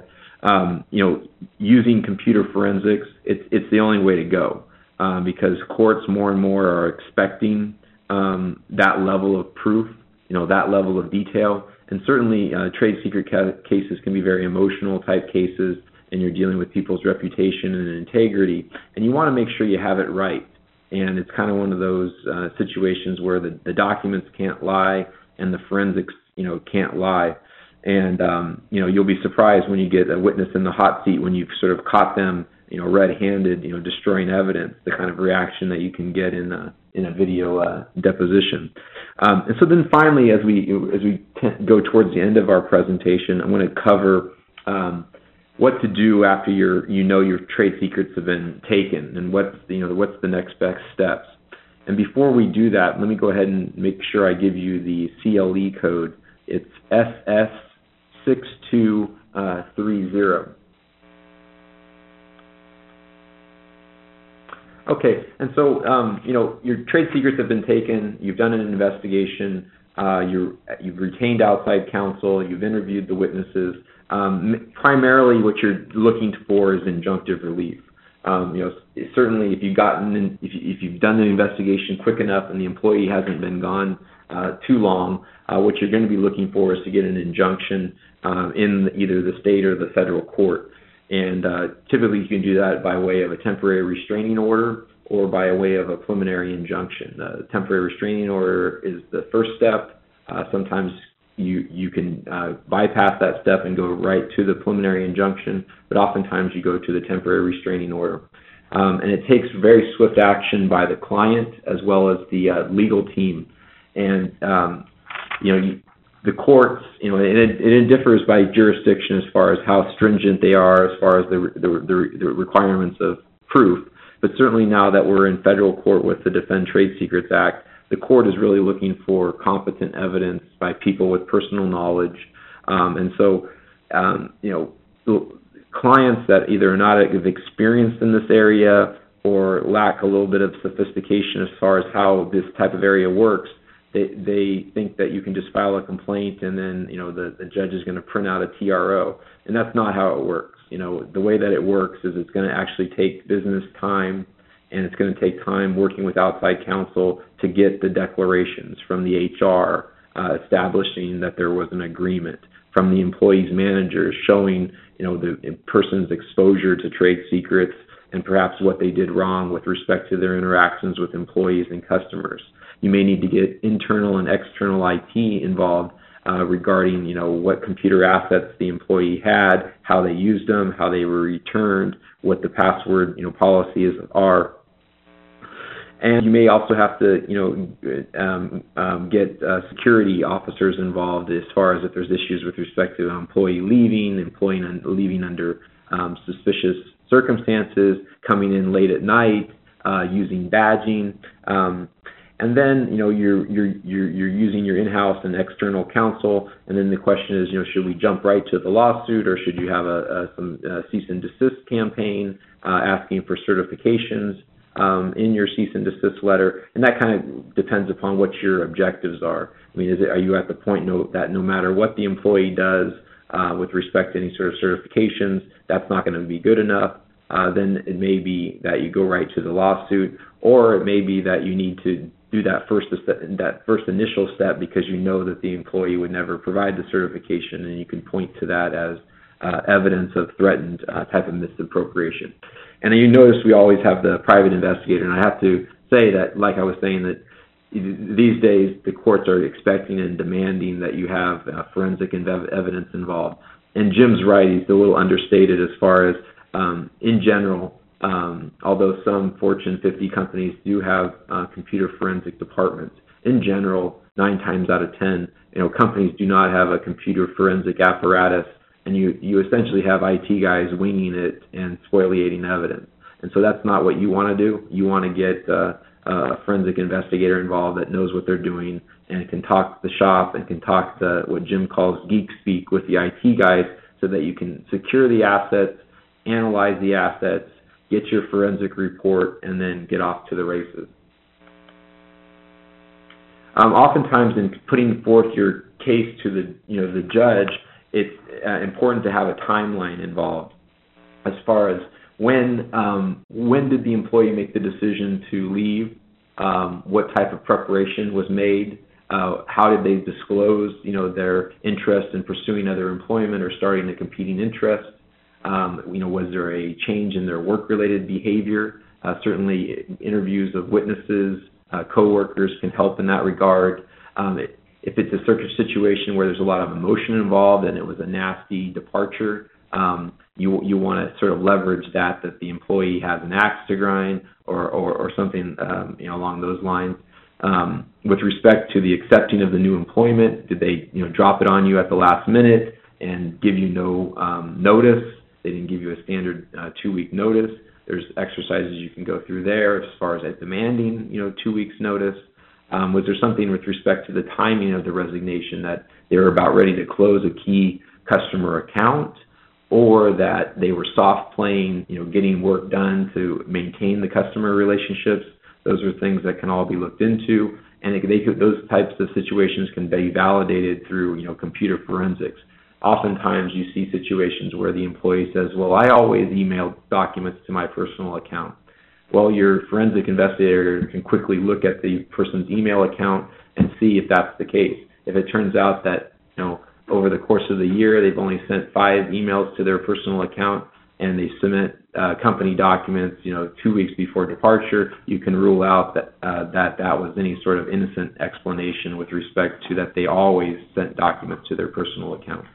using computer forensics, it's the only way to go because courts more and more are expecting that level of proof, that level of detail. And certainly trade secret cases can be very emotional type cases, and you're dealing with people's reputation and integrity, and you want to make sure you have it right. And it's kind of one of those situations where the documents can't lie and the forensics, can't lie. And, you'll be surprised when you get a witness in the hot seat when you've sort of caught them, red-handed, destroying evidence, the kind of reaction that you can get in a video deposition. And so then finally, as we go towards the end of our presentation, I'm going to cover what to do after your trade secrets have been taken, and what's the next best steps. And before we do that, let me go ahead and make sure I give you the CLE code. It's SS6230. Okay, and so your trade secrets have been taken. You've done an investigation. You've retained outside counsel. You've interviewed the witnesses. Primarily, what you're looking for is injunctive relief. Certainly, if you've done the investigation quick enough and the employee hasn't been gone too long, what you're going to be looking for is to get an injunction in either the state or the federal court. And typically you can do that by way of a temporary restraining order or by way of a preliminary injunction. The temporary restraining order is the first step. Sometimes you can bypass that step and go right to the preliminary injunction, but oftentimes you go to the temporary restraining order. And it takes very swift action by the client as well as the legal team. And, the courts, it differs by jurisdiction as far as how stringent they are as far as the requirements of proof. But certainly now that we're in federal court with the Defend Trade Secrets Act, the court is really looking for competent evidence by people with personal knowledge. And so, clients that either are not experienced in this area or lack a little bit of sophistication as far as how this type of area works, they think that you can just file a complaint and then, the judge is going to print out a TRO. And that's not how it works. The way that it works is it's going to actually take business time, and it's going to take time working with outside counsel to get the declarations from the HR establishing that there was an agreement, from the employee's managers showing, the person's exposure to trade secrets and perhaps what they did wrong with respect to their interactions with employees and customers. You may need to get internal and external IT involved regarding, what computer assets the employee had, how they used them, how they were returned, what the password, policies are. And you may also have to, get security officers involved as far as if there's issues with respect to employee leaving under suspicious circumstances, coming in late at night, using badging. And then, you're using your in-house and external counsel, and then the question is, should we jump right to the lawsuit, or should you have some cease and desist campaign asking for certifications in your cease and desist letter? And that kind of depends upon what your objectives are. I mean, are you at the point that no matter what the employee does with respect to any sort of certifications, that's not going to be good enough? Then it may be that you go right to the lawsuit, or it may be that you need to do that first initial step because you know that the employee would never provide the certification, and you can point to that as evidence of threatened type of misappropriation. And you notice we always have the private investigator, and I have to say that, like I was saying, that these days the courts are expecting and demanding that you have forensic evidence involved. And Jim's right, he's a little understated as far as in general, although some Fortune 50 companies do have computer forensic departments, in general, 9 times out of 10, companies do not have a computer forensic apparatus, and you essentially have IT guys winging it and spoliating evidence. And so that's not what you want to do. You want to get a forensic investigator involved that knows what they're doing and can talk the shop and can talk what Jim calls geek speak with the IT guys, so that you can secure the assets, analyze the assets, get your forensic report, and then get off to the races. Oftentimes, in putting forth your case to the judge, it's important to have a timeline involved as far as when did the employee make the decision to leave, what type of preparation was made, how did they disclose their interest in pursuing other employment or starting a competing interest. Was there a change in their work-related behavior? Certainly, interviews of witnesses, coworkers can help in that regard. If it's a circus situation where there's a lot of emotion involved and it was a nasty departure, you want to sort of leverage that the employee has an axe to grind or something along those lines. With respect to the accepting of the new employment, did they drop it on you at the last minute and give you no notice? They didn't give you a standard 2-week notice. There's exercises you can go through there as far as demanding 2 weeks notice. Was there something with respect to the timing of the resignation, that they were about ready to close a key customer account, or that they were soft playing, getting work done to maintain the customer relationships? Those are things that can all be looked into, and those types of situations can be validated through computer forensics. Oftentimes you see situations where the employee says, well, I always email documents to my personal account. Well, your forensic investigator can quickly look at the person's email account and see if that's the case. If it turns out that, over the course of the year, they've only sent 5 emails to their personal account and they submit company documents, 2 weeks before departure, you can rule out that that was any sort of innocent explanation with respect to that they always sent documents to their personal account.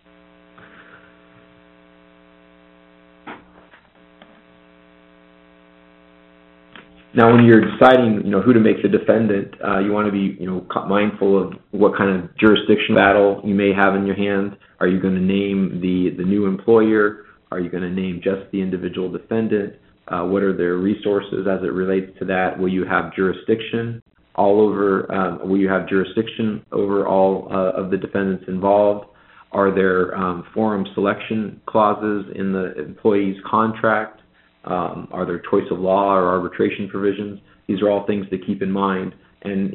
Now, when you're deciding, who to make the defendant, you want to be, mindful of what kind of jurisdiction battle you may have in your hand. Are you going to name the new employer? Are you going to name just the individual defendant? What are their resources as it relates to that? Will you have jurisdiction all over? Will you have jurisdiction over all of the defendants involved? Are there forum selection clauses in the employee's contract? Are there choice of law or arbitration provisions? These are all things to keep in mind, and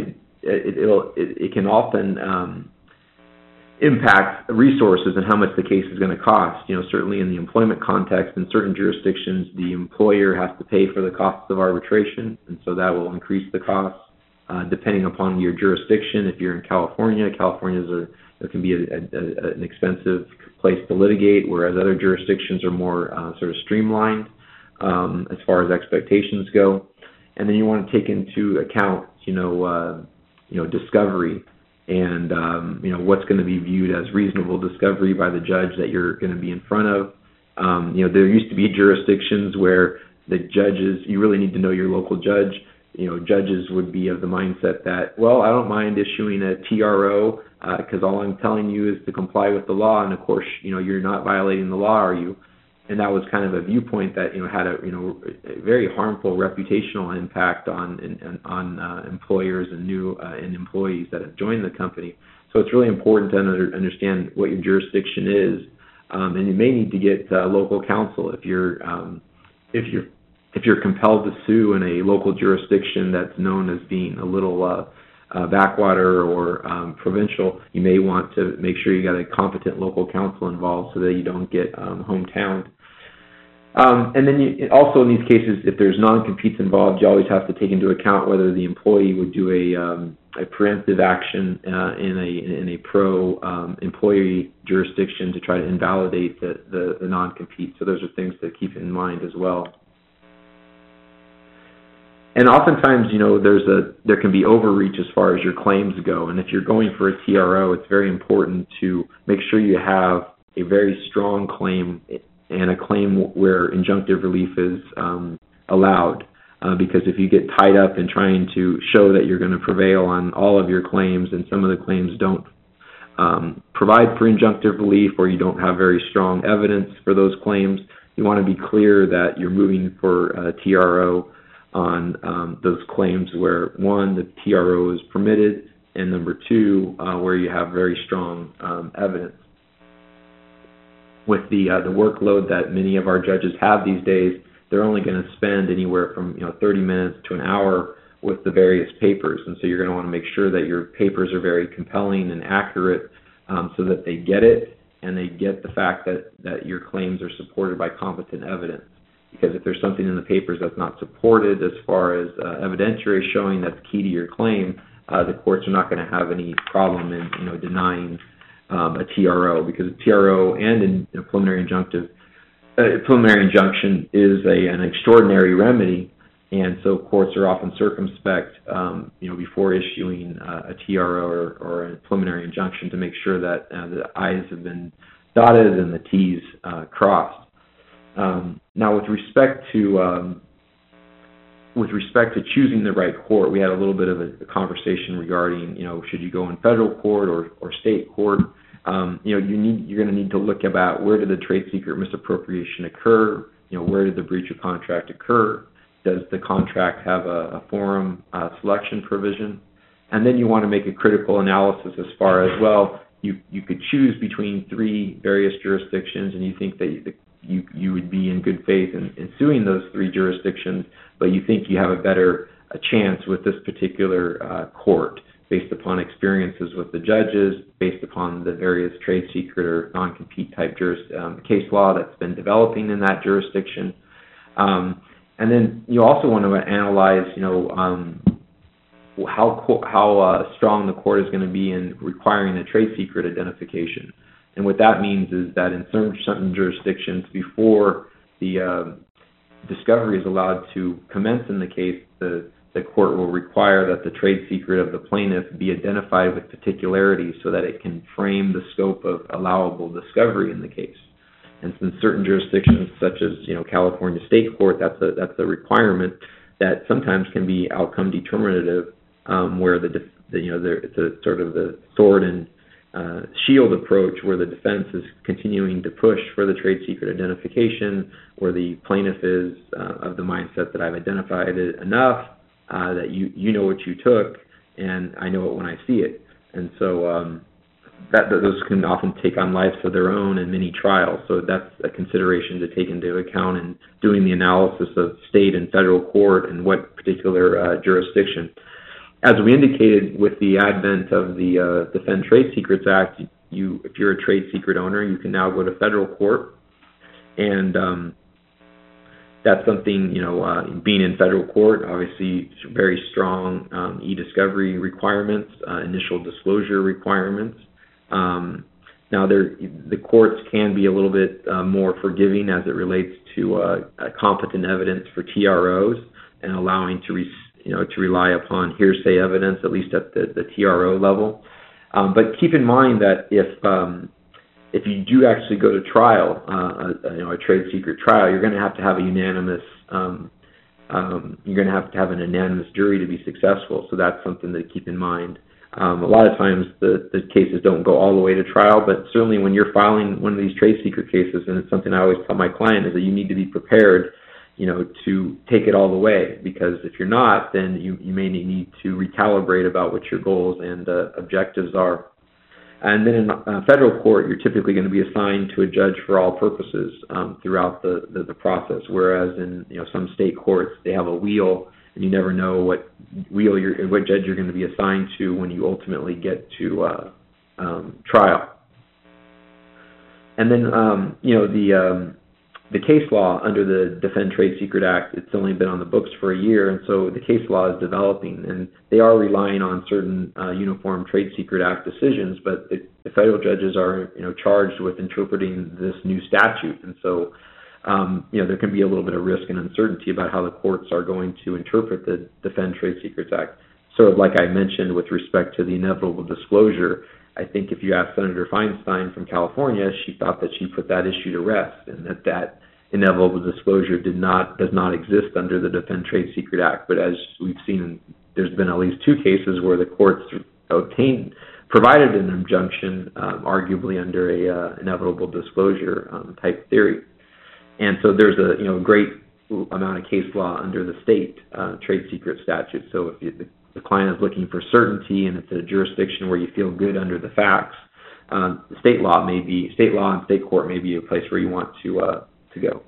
it can often impact resources and how much the case is going to cost. Certainly in the employment context, in certain jurisdictions, the employer has to pay for the costs of arbitration, and so that will increase the costs. Depending upon your jurisdiction, if you're in California, it can be an expensive place to litigate, whereas other jurisdictions are more sort of streamlined as far as expectations go. And then you want to take into account, discovery and what's going to be viewed as reasonable discovery by the judge that you're going to be in front of. There used to be jurisdictions where the judges, you really need to know your local judge. Judges would be of the mindset that, well, I don't mind issuing a TRO because all I'm telling you is to comply with the law, and of course, you're not violating the law, are you? And that was kind of a viewpoint that had a very harmful reputational impact on employers and new and employees that have joined the company. So it's really important to understand what your jurisdiction is, and you may need to get local counsel if you're compelled to sue in a local jurisdiction that's known as being a little backwater or provincial. You may want to make sure you got a competent local counsel involved so that you don't get hometowned. And then also in these cases, if there's non-competes involved, you always have to take into account whether the employee would do a preemptive action in a pro-employee jurisdiction to try to invalidate the non-compete. So those are things to keep in mind as well. And oftentimes, there can be overreach as far as your claims go. And if you're going for a TRO, it's very important to make sure you have a very strong claim and a claim where injunctive relief is allowed. Because if you get tied up in trying to show that you're going to prevail on all of your claims and some of the claims don't provide for injunctive relief, or you don't have very strong evidence for those claims, you want to be clear that you're moving for a TRO on those claims where, one, the TRO is permitted, and number two, where you have very strong evidence. With the workload that many of our judges have these days, they're only going to spend anywhere from 30 minutes to an hour with the various papers, and so you're going to want to make sure that your papers are very compelling and accurate, so that they get it and they get the fact that your claims are supported by competent evidence. Because if there's something in the papers that's not supported as far as evidentiary showing that's key to your claim, the courts are not going to have any problem in denying a TRO, because a TRO and a preliminary injunction is an extraordinary remedy, and so courts are often circumspect, before issuing a TRO or a preliminary injunction to make sure that the I's have been dotted and the T's crossed. Now, with respect to choosing the right court, we had a little bit of a conversation regarding, should you go in federal court or state court? You're going to need to look about where did the trade secret misappropriation occur? Where did the breach of contract occur? Does the contract have a forum selection provision? And then you want to make a critical analysis as far as, well, you could choose between three various jurisdictions, and you think that you would be in good faith in suing those three jurisdictions, but you think you have a chance with this particular court based upon experiences with the judges, based upon the various trade secret or non-compete type case law that's been developing in that jurisdiction. And then you also want to analyze, how strong the court is going to be in requiring a trade secret identification. And what that means is that in certain jurisdictions, before the discovery is allowed to commence in the case, the court will require that the trade secret of the plaintiff be identified with particularity so that it can frame the scope of allowable discovery in the case. And in certain jurisdictions, such as California State Court, that's a requirement that sometimes can be outcome determinative, where it's a sort of the sword and shield approach, where the defense is continuing to push for the trade secret identification, where the plaintiff is of the mindset that I've identified it enough, that you know what you took, and I know it when I see it. And so those can often take on lives of their own in many trials. So that's a consideration to take into account in doing the analysis of state and federal court and what particular jurisdiction. As we indicated, with the advent of the Defend Trade Secrets Act, if you're a trade secret owner, you can now go to federal court, and that's something, being in federal court, obviously very strong e-discovery requirements, initial disclosure requirements. Now, the courts can be a little bit more forgiving as it relates to competent evidence for TROs and allowing to rely upon hearsay evidence, at least at the TRO level. But keep in mind that if you do actually go to trial, a trade secret trial, you're going to have a unanimous. You're going to have an unanimous jury to be successful. So that's something to keep in mind. A lot of times the cases don't go all the way to trial, but certainly when you're filing one of these trade secret cases, and it's something I always tell my client, is that you need to be prepared, to take it all the way, because if you're not, then you may need to recalibrate about what your goals and objectives are. And then in federal court, you're typically going to be assigned to a judge for all purposes throughout the process, whereas in some state courts, they have a wheel, and you never know what judge you're going to be assigned to when you ultimately get to trial. And then the case law under the Defend Trade Secret Act, it's only been on the books for a year, and so the case law is developing, and they are relying on certain Uniform Trade Secret Act decisions, but the federal judges are charged with interpreting this new statute, and so there can be a little bit of risk and uncertainty about how the courts are going to interpret the Defend Trade Secrets Act. Sort of like I mentioned with respect to the inevitable disclosure, I think if you ask Senator Feinstein from California, she thought that she put that issue to rest, and that inevitable disclosure does not exist under the Defend Trade Secret Act. But as we've seen, there's been at least two cases where the courts provided an injunction, arguably under a inevitable disclosure type theory. And so there's a great amount of case law under the state trade secret statute. So if the client is looking for certainty and it's a jurisdiction where you feel good under the facts, state law and state court may be a place where you want to go.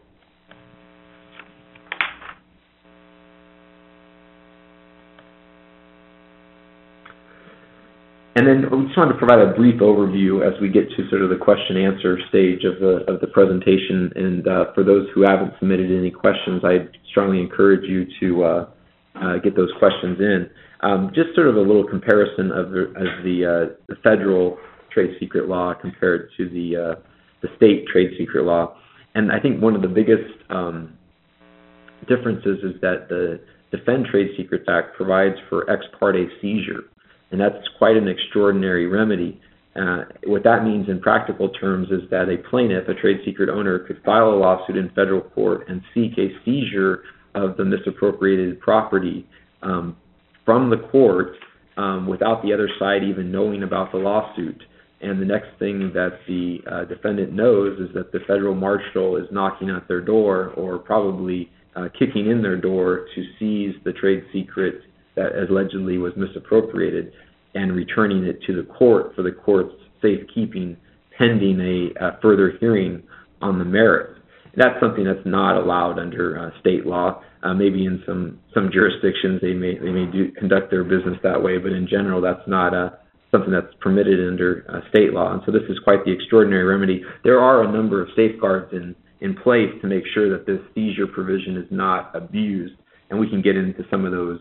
And then we just wanted to provide a brief overview as we get to sort of the question-answer stage of the presentation. And for those who haven't submitted any questions, I strongly encourage you to get those questions in. Just sort of a little comparison of the federal trade secret law compared to the state trade secret law. And I think one of the biggest differences is that the Defend Trade Secrets Act provides for ex parte seizure. And that's quite an extraordinary remedy. What that means in practical terms is that a plaintiff, a trade secret owner, could file a lawsuit in federal court and seek a seizure of the misappropriated property from the court without the other side even knowing about the lawsuit. And the next thing that the defendant knows is that the federal marshal is knocking at their door, or probably kicking in their door, to seize the trade secret that allegedly was misappropriated and returning it to the court for the court's safekeeping pending a further hearing on the merits. That's something that's not allowed under state law. Maybe in some jurisdictions they may conduct their business that way, but in general that's not something that's permitted under state law. And so this is quite the extraordinary remedy. There are a number of safeguards in place to make sure that this seizure provision is not abused, and we can get into some of those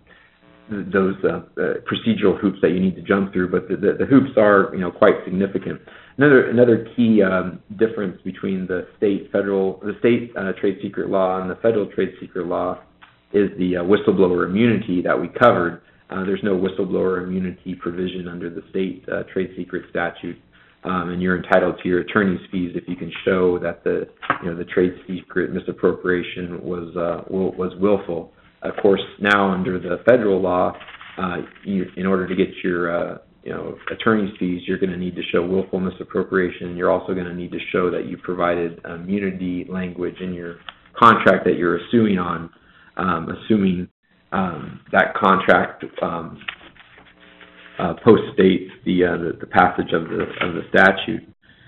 procedural hoops that you need to jump through, but the hoops are quite significant. Another key difference between the state trade secret law and the federal trade secret law is the whistleblower immunity that we covered. There's no whistleblower immunity provision under the state trade secret statute, and you're entitled to your attorney's fees if you can show that the trade secret misappropriation was willful. Of course, now under the federal law, in order to get your attorney's fees, you're going to need to show willful misappropriation. You're also going to need to show that you provided immunity language in your contract that you're suing on, assuming that contract post-states the passage of the statute.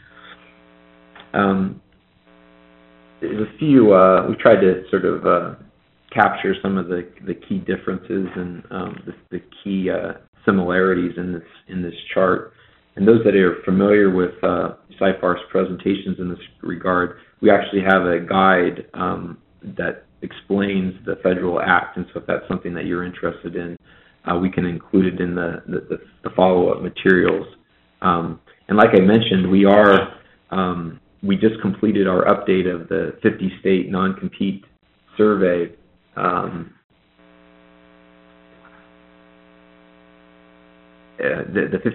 There's a few. We tried to sort of capture some of the key differences and the key similarities in this chart. And those that are familiar with SIFAR's presentations in this regard, we actually have a guide that explains the federal act, and so if that's something that you're interested in, we can include it in the follow-up materials. And like I mentioned, we just completed our update of the 50-state non-compete survey. The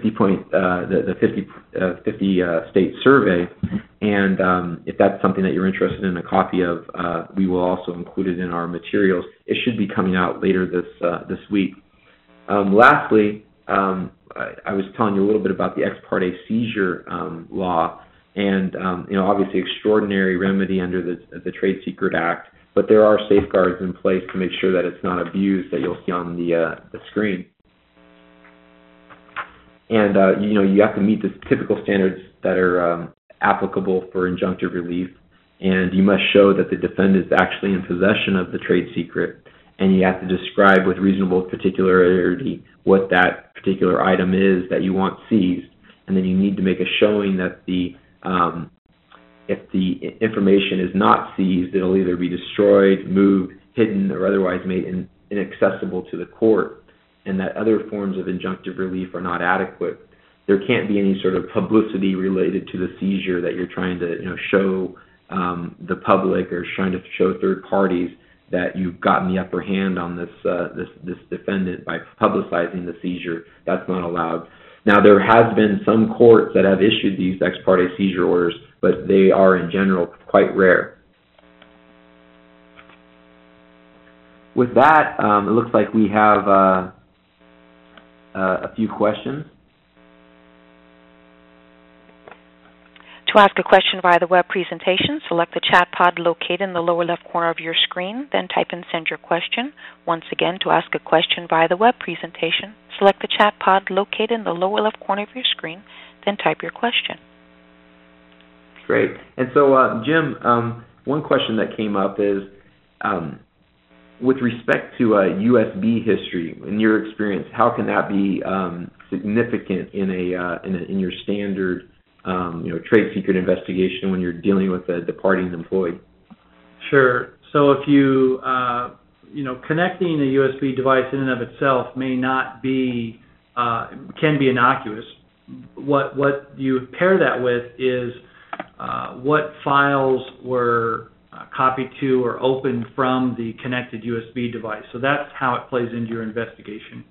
50 state survey, and if that's something that you're interested in a copy of, we will also include it in our materials. It should be coming out later this week. Lastly, I was telling you a little bit about the ex parte seizure law, and obviously extraordinary remedy under the Trade Secret Act, but there are safeguards in place to make sure that it's not abused that you'll see on the screen. And you have to meet the typical standards that are applicable for injunctive relief, and you must show that the defendant is actually in possession of the trade secret, and you have to describe with reasonable particularity what that particular item is that you want seized, and then you need to make a showing that if the information is not seized, it'll either be destroyed, moved, hidden, or otherwise made inaccessible to the court, and that other forms of injunctive relief are not adequate. There can't be any sort of publicity related to the seizure that you're trying to show the public or trying to show third parties that you've gotten the upper hand on this defendant by publicizing the seizure. That's not allowed. Now, there has been some courts that have issued these ex parte seizure orders, but they are in general quite rare. With that, it looks like we have a few questions. To ask a question via the web presentation, select the chat pod located in the lower left corner of your screen, then type in send your question. Once again, to ask a question via the web presentation, select the chat pod located in the lower left corner of your screen, then type your question. Great. And so, Jim, one question that came up is, with respect to USB history, in your experience, how can that be significant in your standard trade secret investigation when you're dealing with a departing employee? Sure. So if you connecting a USB device in and of itself may not be can be innocuous. What you pair that with is what files were copied to or opened from the connected USB device. So that's how it plays into your investigation.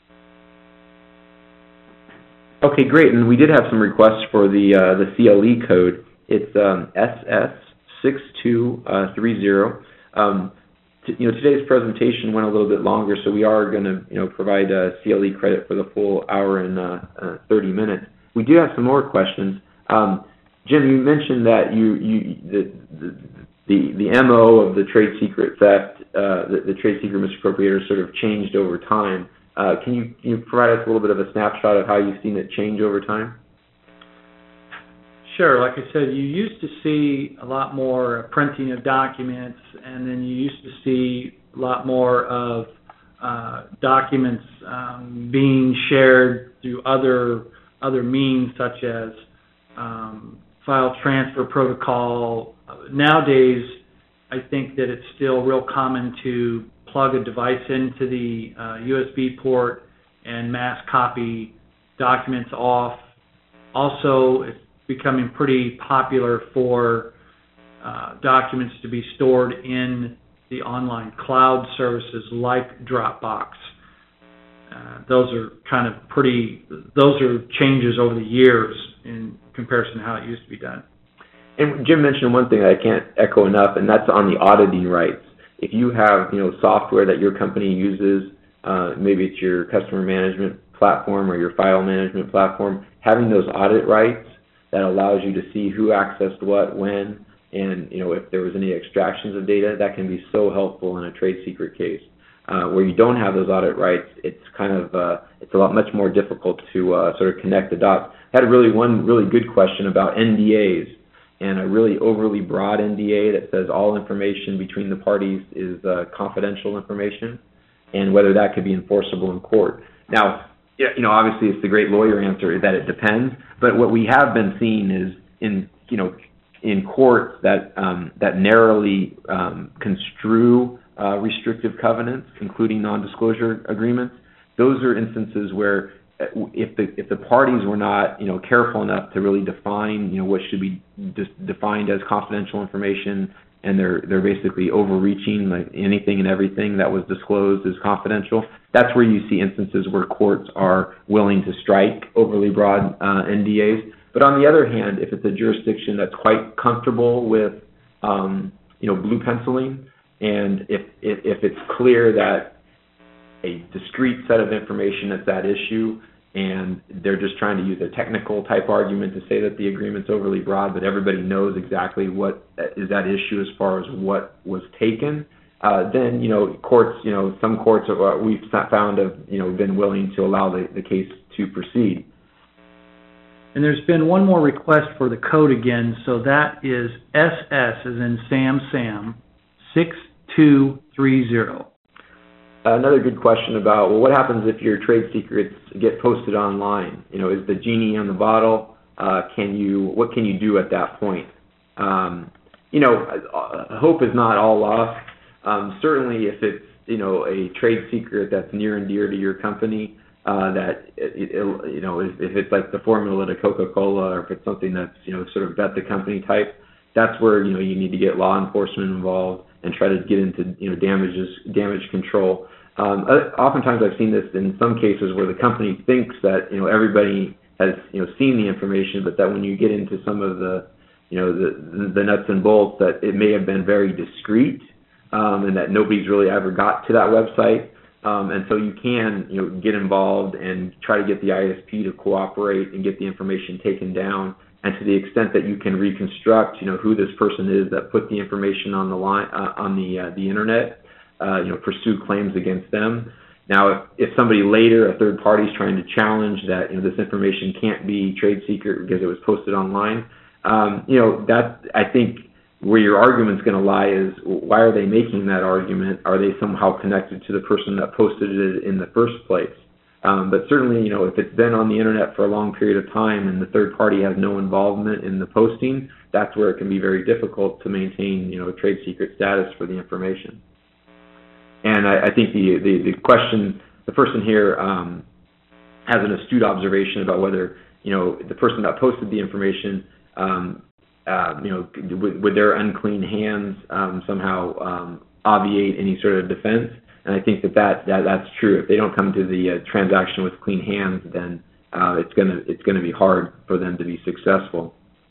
Okay, great. And we did have some requests for the CLE code. It's SS6230. Today's presentation went a little bit longer, so we are going to provide CLE credit for the full hour and 30 minutes. We do have some more questions. Jim, you mentioned that the MO of the trade secret theft, the trade secret misappropriator, sort of changed over time. Can you provide us a little bit of a snapshot of how you've seen it change over time? Sure. Like I said, you used to see a lot more printing of documents, and then you used to see a lot more of documents being shared through other means, such as file transfer protocol. Nowadays, I think that it's still real common to plug a device into the USB port and mass copy documents off. Also, it's becoming pretty popular for documents to be stored in the online cloud services like Dropbox. Those are changes over the years in comparison to how it used to be done. And Jim mentioned one thing that I can't echo enough, and that's on the auditing rights. If you have software that your company uses, maybe it's your customer management platform or your file management platform, having those audit rights that allows you to see who accessed what, when, and if there was any extractions of data, that can be so helpful in a trade secret case. Where you don't have those audit rights, it's kind of it's a lot much more difficult to sort of connect the dots. I had one really good question about NDAs, and a really overly broad NDA that says all information between the parties is confidential information, and whether that could be enforceable in court. Now, obviously it's the great lawyer answer that it depends, but what we have been seeing is in courts that narrowly construe restrictive covenants, including non-disclosure agreements. Those are instances where if the parties were not careful enough to really define what should be defined as confidential information, and they're basically overreaching, like anything and everything that was disclosed is confidential. That's where you see instances where courts are willing to strike overly broad NDAs. But on the other hand, if it's a jurisdiction that's quite comfortable with blue penciling, and if it's clear that a discrete set of information that's at issue, and they're just trying to use a technical type argument to say that the agreement's overly broad, but everybody knows exactly what is at issue as far as what was taken, then courts, some courts we've found have been willing to allow the case to proceed. And there's been one more request for the code again, so that is SS as in Sam 6230. Another good question about, what happens if your trade secrets get posted online? Is the genie on the bottle? What can you do at that point? Hope is not all lost. Certainly, if it's a trade secret that's near and dear to your company, if it's like the formula to Coca-Cola, or if it's something that's sort of bet the company type, that's where you need to get law enforcement involved and try to get into damage control. Oftentimes I've seen this in some cases where the company thinks that everybody has seen the information, but that when you get into some of the the nuts and bolts, that it may have been very discreet, and that nobody's really ever got to that website. And so you can get involved and try to get the ISP to cooperate and get the information taken down. And to the extent that you can reconstruct, who this person is that put the information on the line on the internet, pursue claims against them. Now, if somebody later, a third party, is trying to challenge that this information can't be trade secret because it was posted online, that I think where your argument's going to lie is, why are they making that argument? Are they somehow connected to the person that posted it in the first place? But certainly, if it's been on the internet for a long period of time and the third party has no involvement in the posting, that's where it can be very difficult to maintain, trade secret status for the information. And I think the person here has an astute observation about whether, the person that posted the information, would their unclean hands somehow obviate any sort of defense. And I think that's true. If they don't come to the transaction with clean hands, then it's gonna be hard for them to be successful.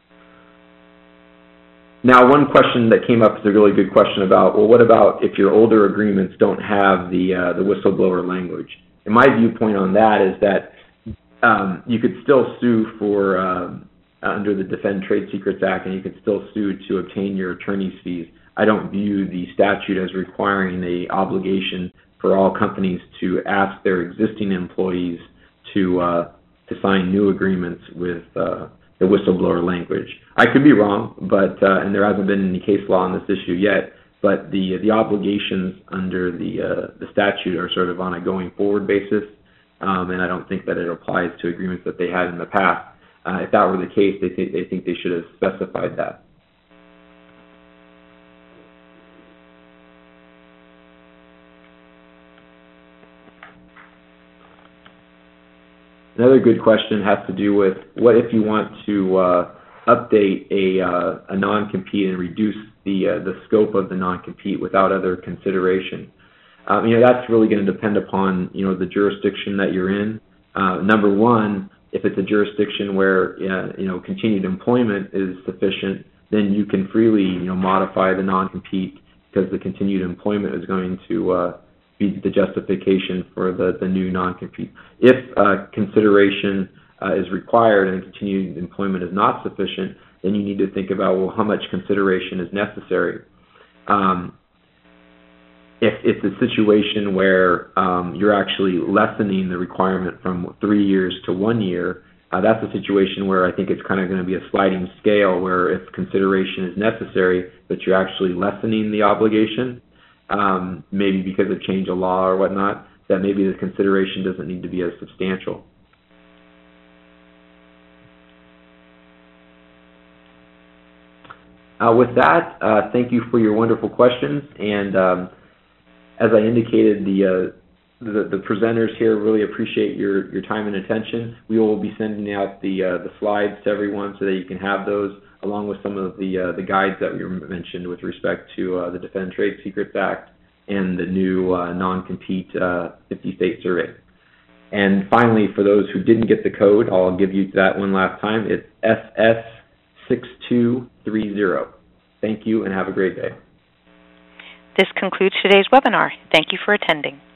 Now, one question that came up is a really good question about, what about if your older agreements don't have the whistleblower language? And my viewpoint on that is that you could still sue for under the Defend Trade Secrets Act, and you could still sue to obtain your attorney's fees. I don't view the statute as requiring the obligation for all companies to ask their existing employees to sign new agreements with the whistleblower language. I could be wrong, but and there hasn't been any case law on this issue yet. But the obligations under the statute are sort of on a going forward basis, and I don't think that it applies to agreements that they had in the past. If that were the case, they think they should have specified that. Another good question has to do with, what if you want to update a non-compete and reduce the scope of the non-compete without other consideration? That's really going to depend upon the jurisdiction that you're in. Number one, if it's a jurisdiction where continued employment is sufficient, then you can freely modify the non-compete, because the continued employment is going to be the justification for the new non-compete. If consideration is required and continued employment is not sufficient, then you need to think about, how much consideration is necessary. If it's a situation where you're actually lessening the requirement from 3 years to 1 year, that's a situation where I think it's kind of going to be a sliding scale where if consideration is necessary, but you're actually lessening the obligation, maybe because of change of law or whatnot, that maybe the consideration doesn't need to be as substantial. With that, thank you for your wonderful questions, and as I indicated, the presenters here really appreciate your time and attention. We will be sending out the slides to everyone so that you can have those, along with some of the guides that we mentioned with respect to the Defend Trade Secrets Act and the new non-compete 50-state survey. And finally, for those who didn't get the code, I'll give you that one last time. It's SS6230. Thank you and have a great day. This concludes today's webinar. Thank you for attending.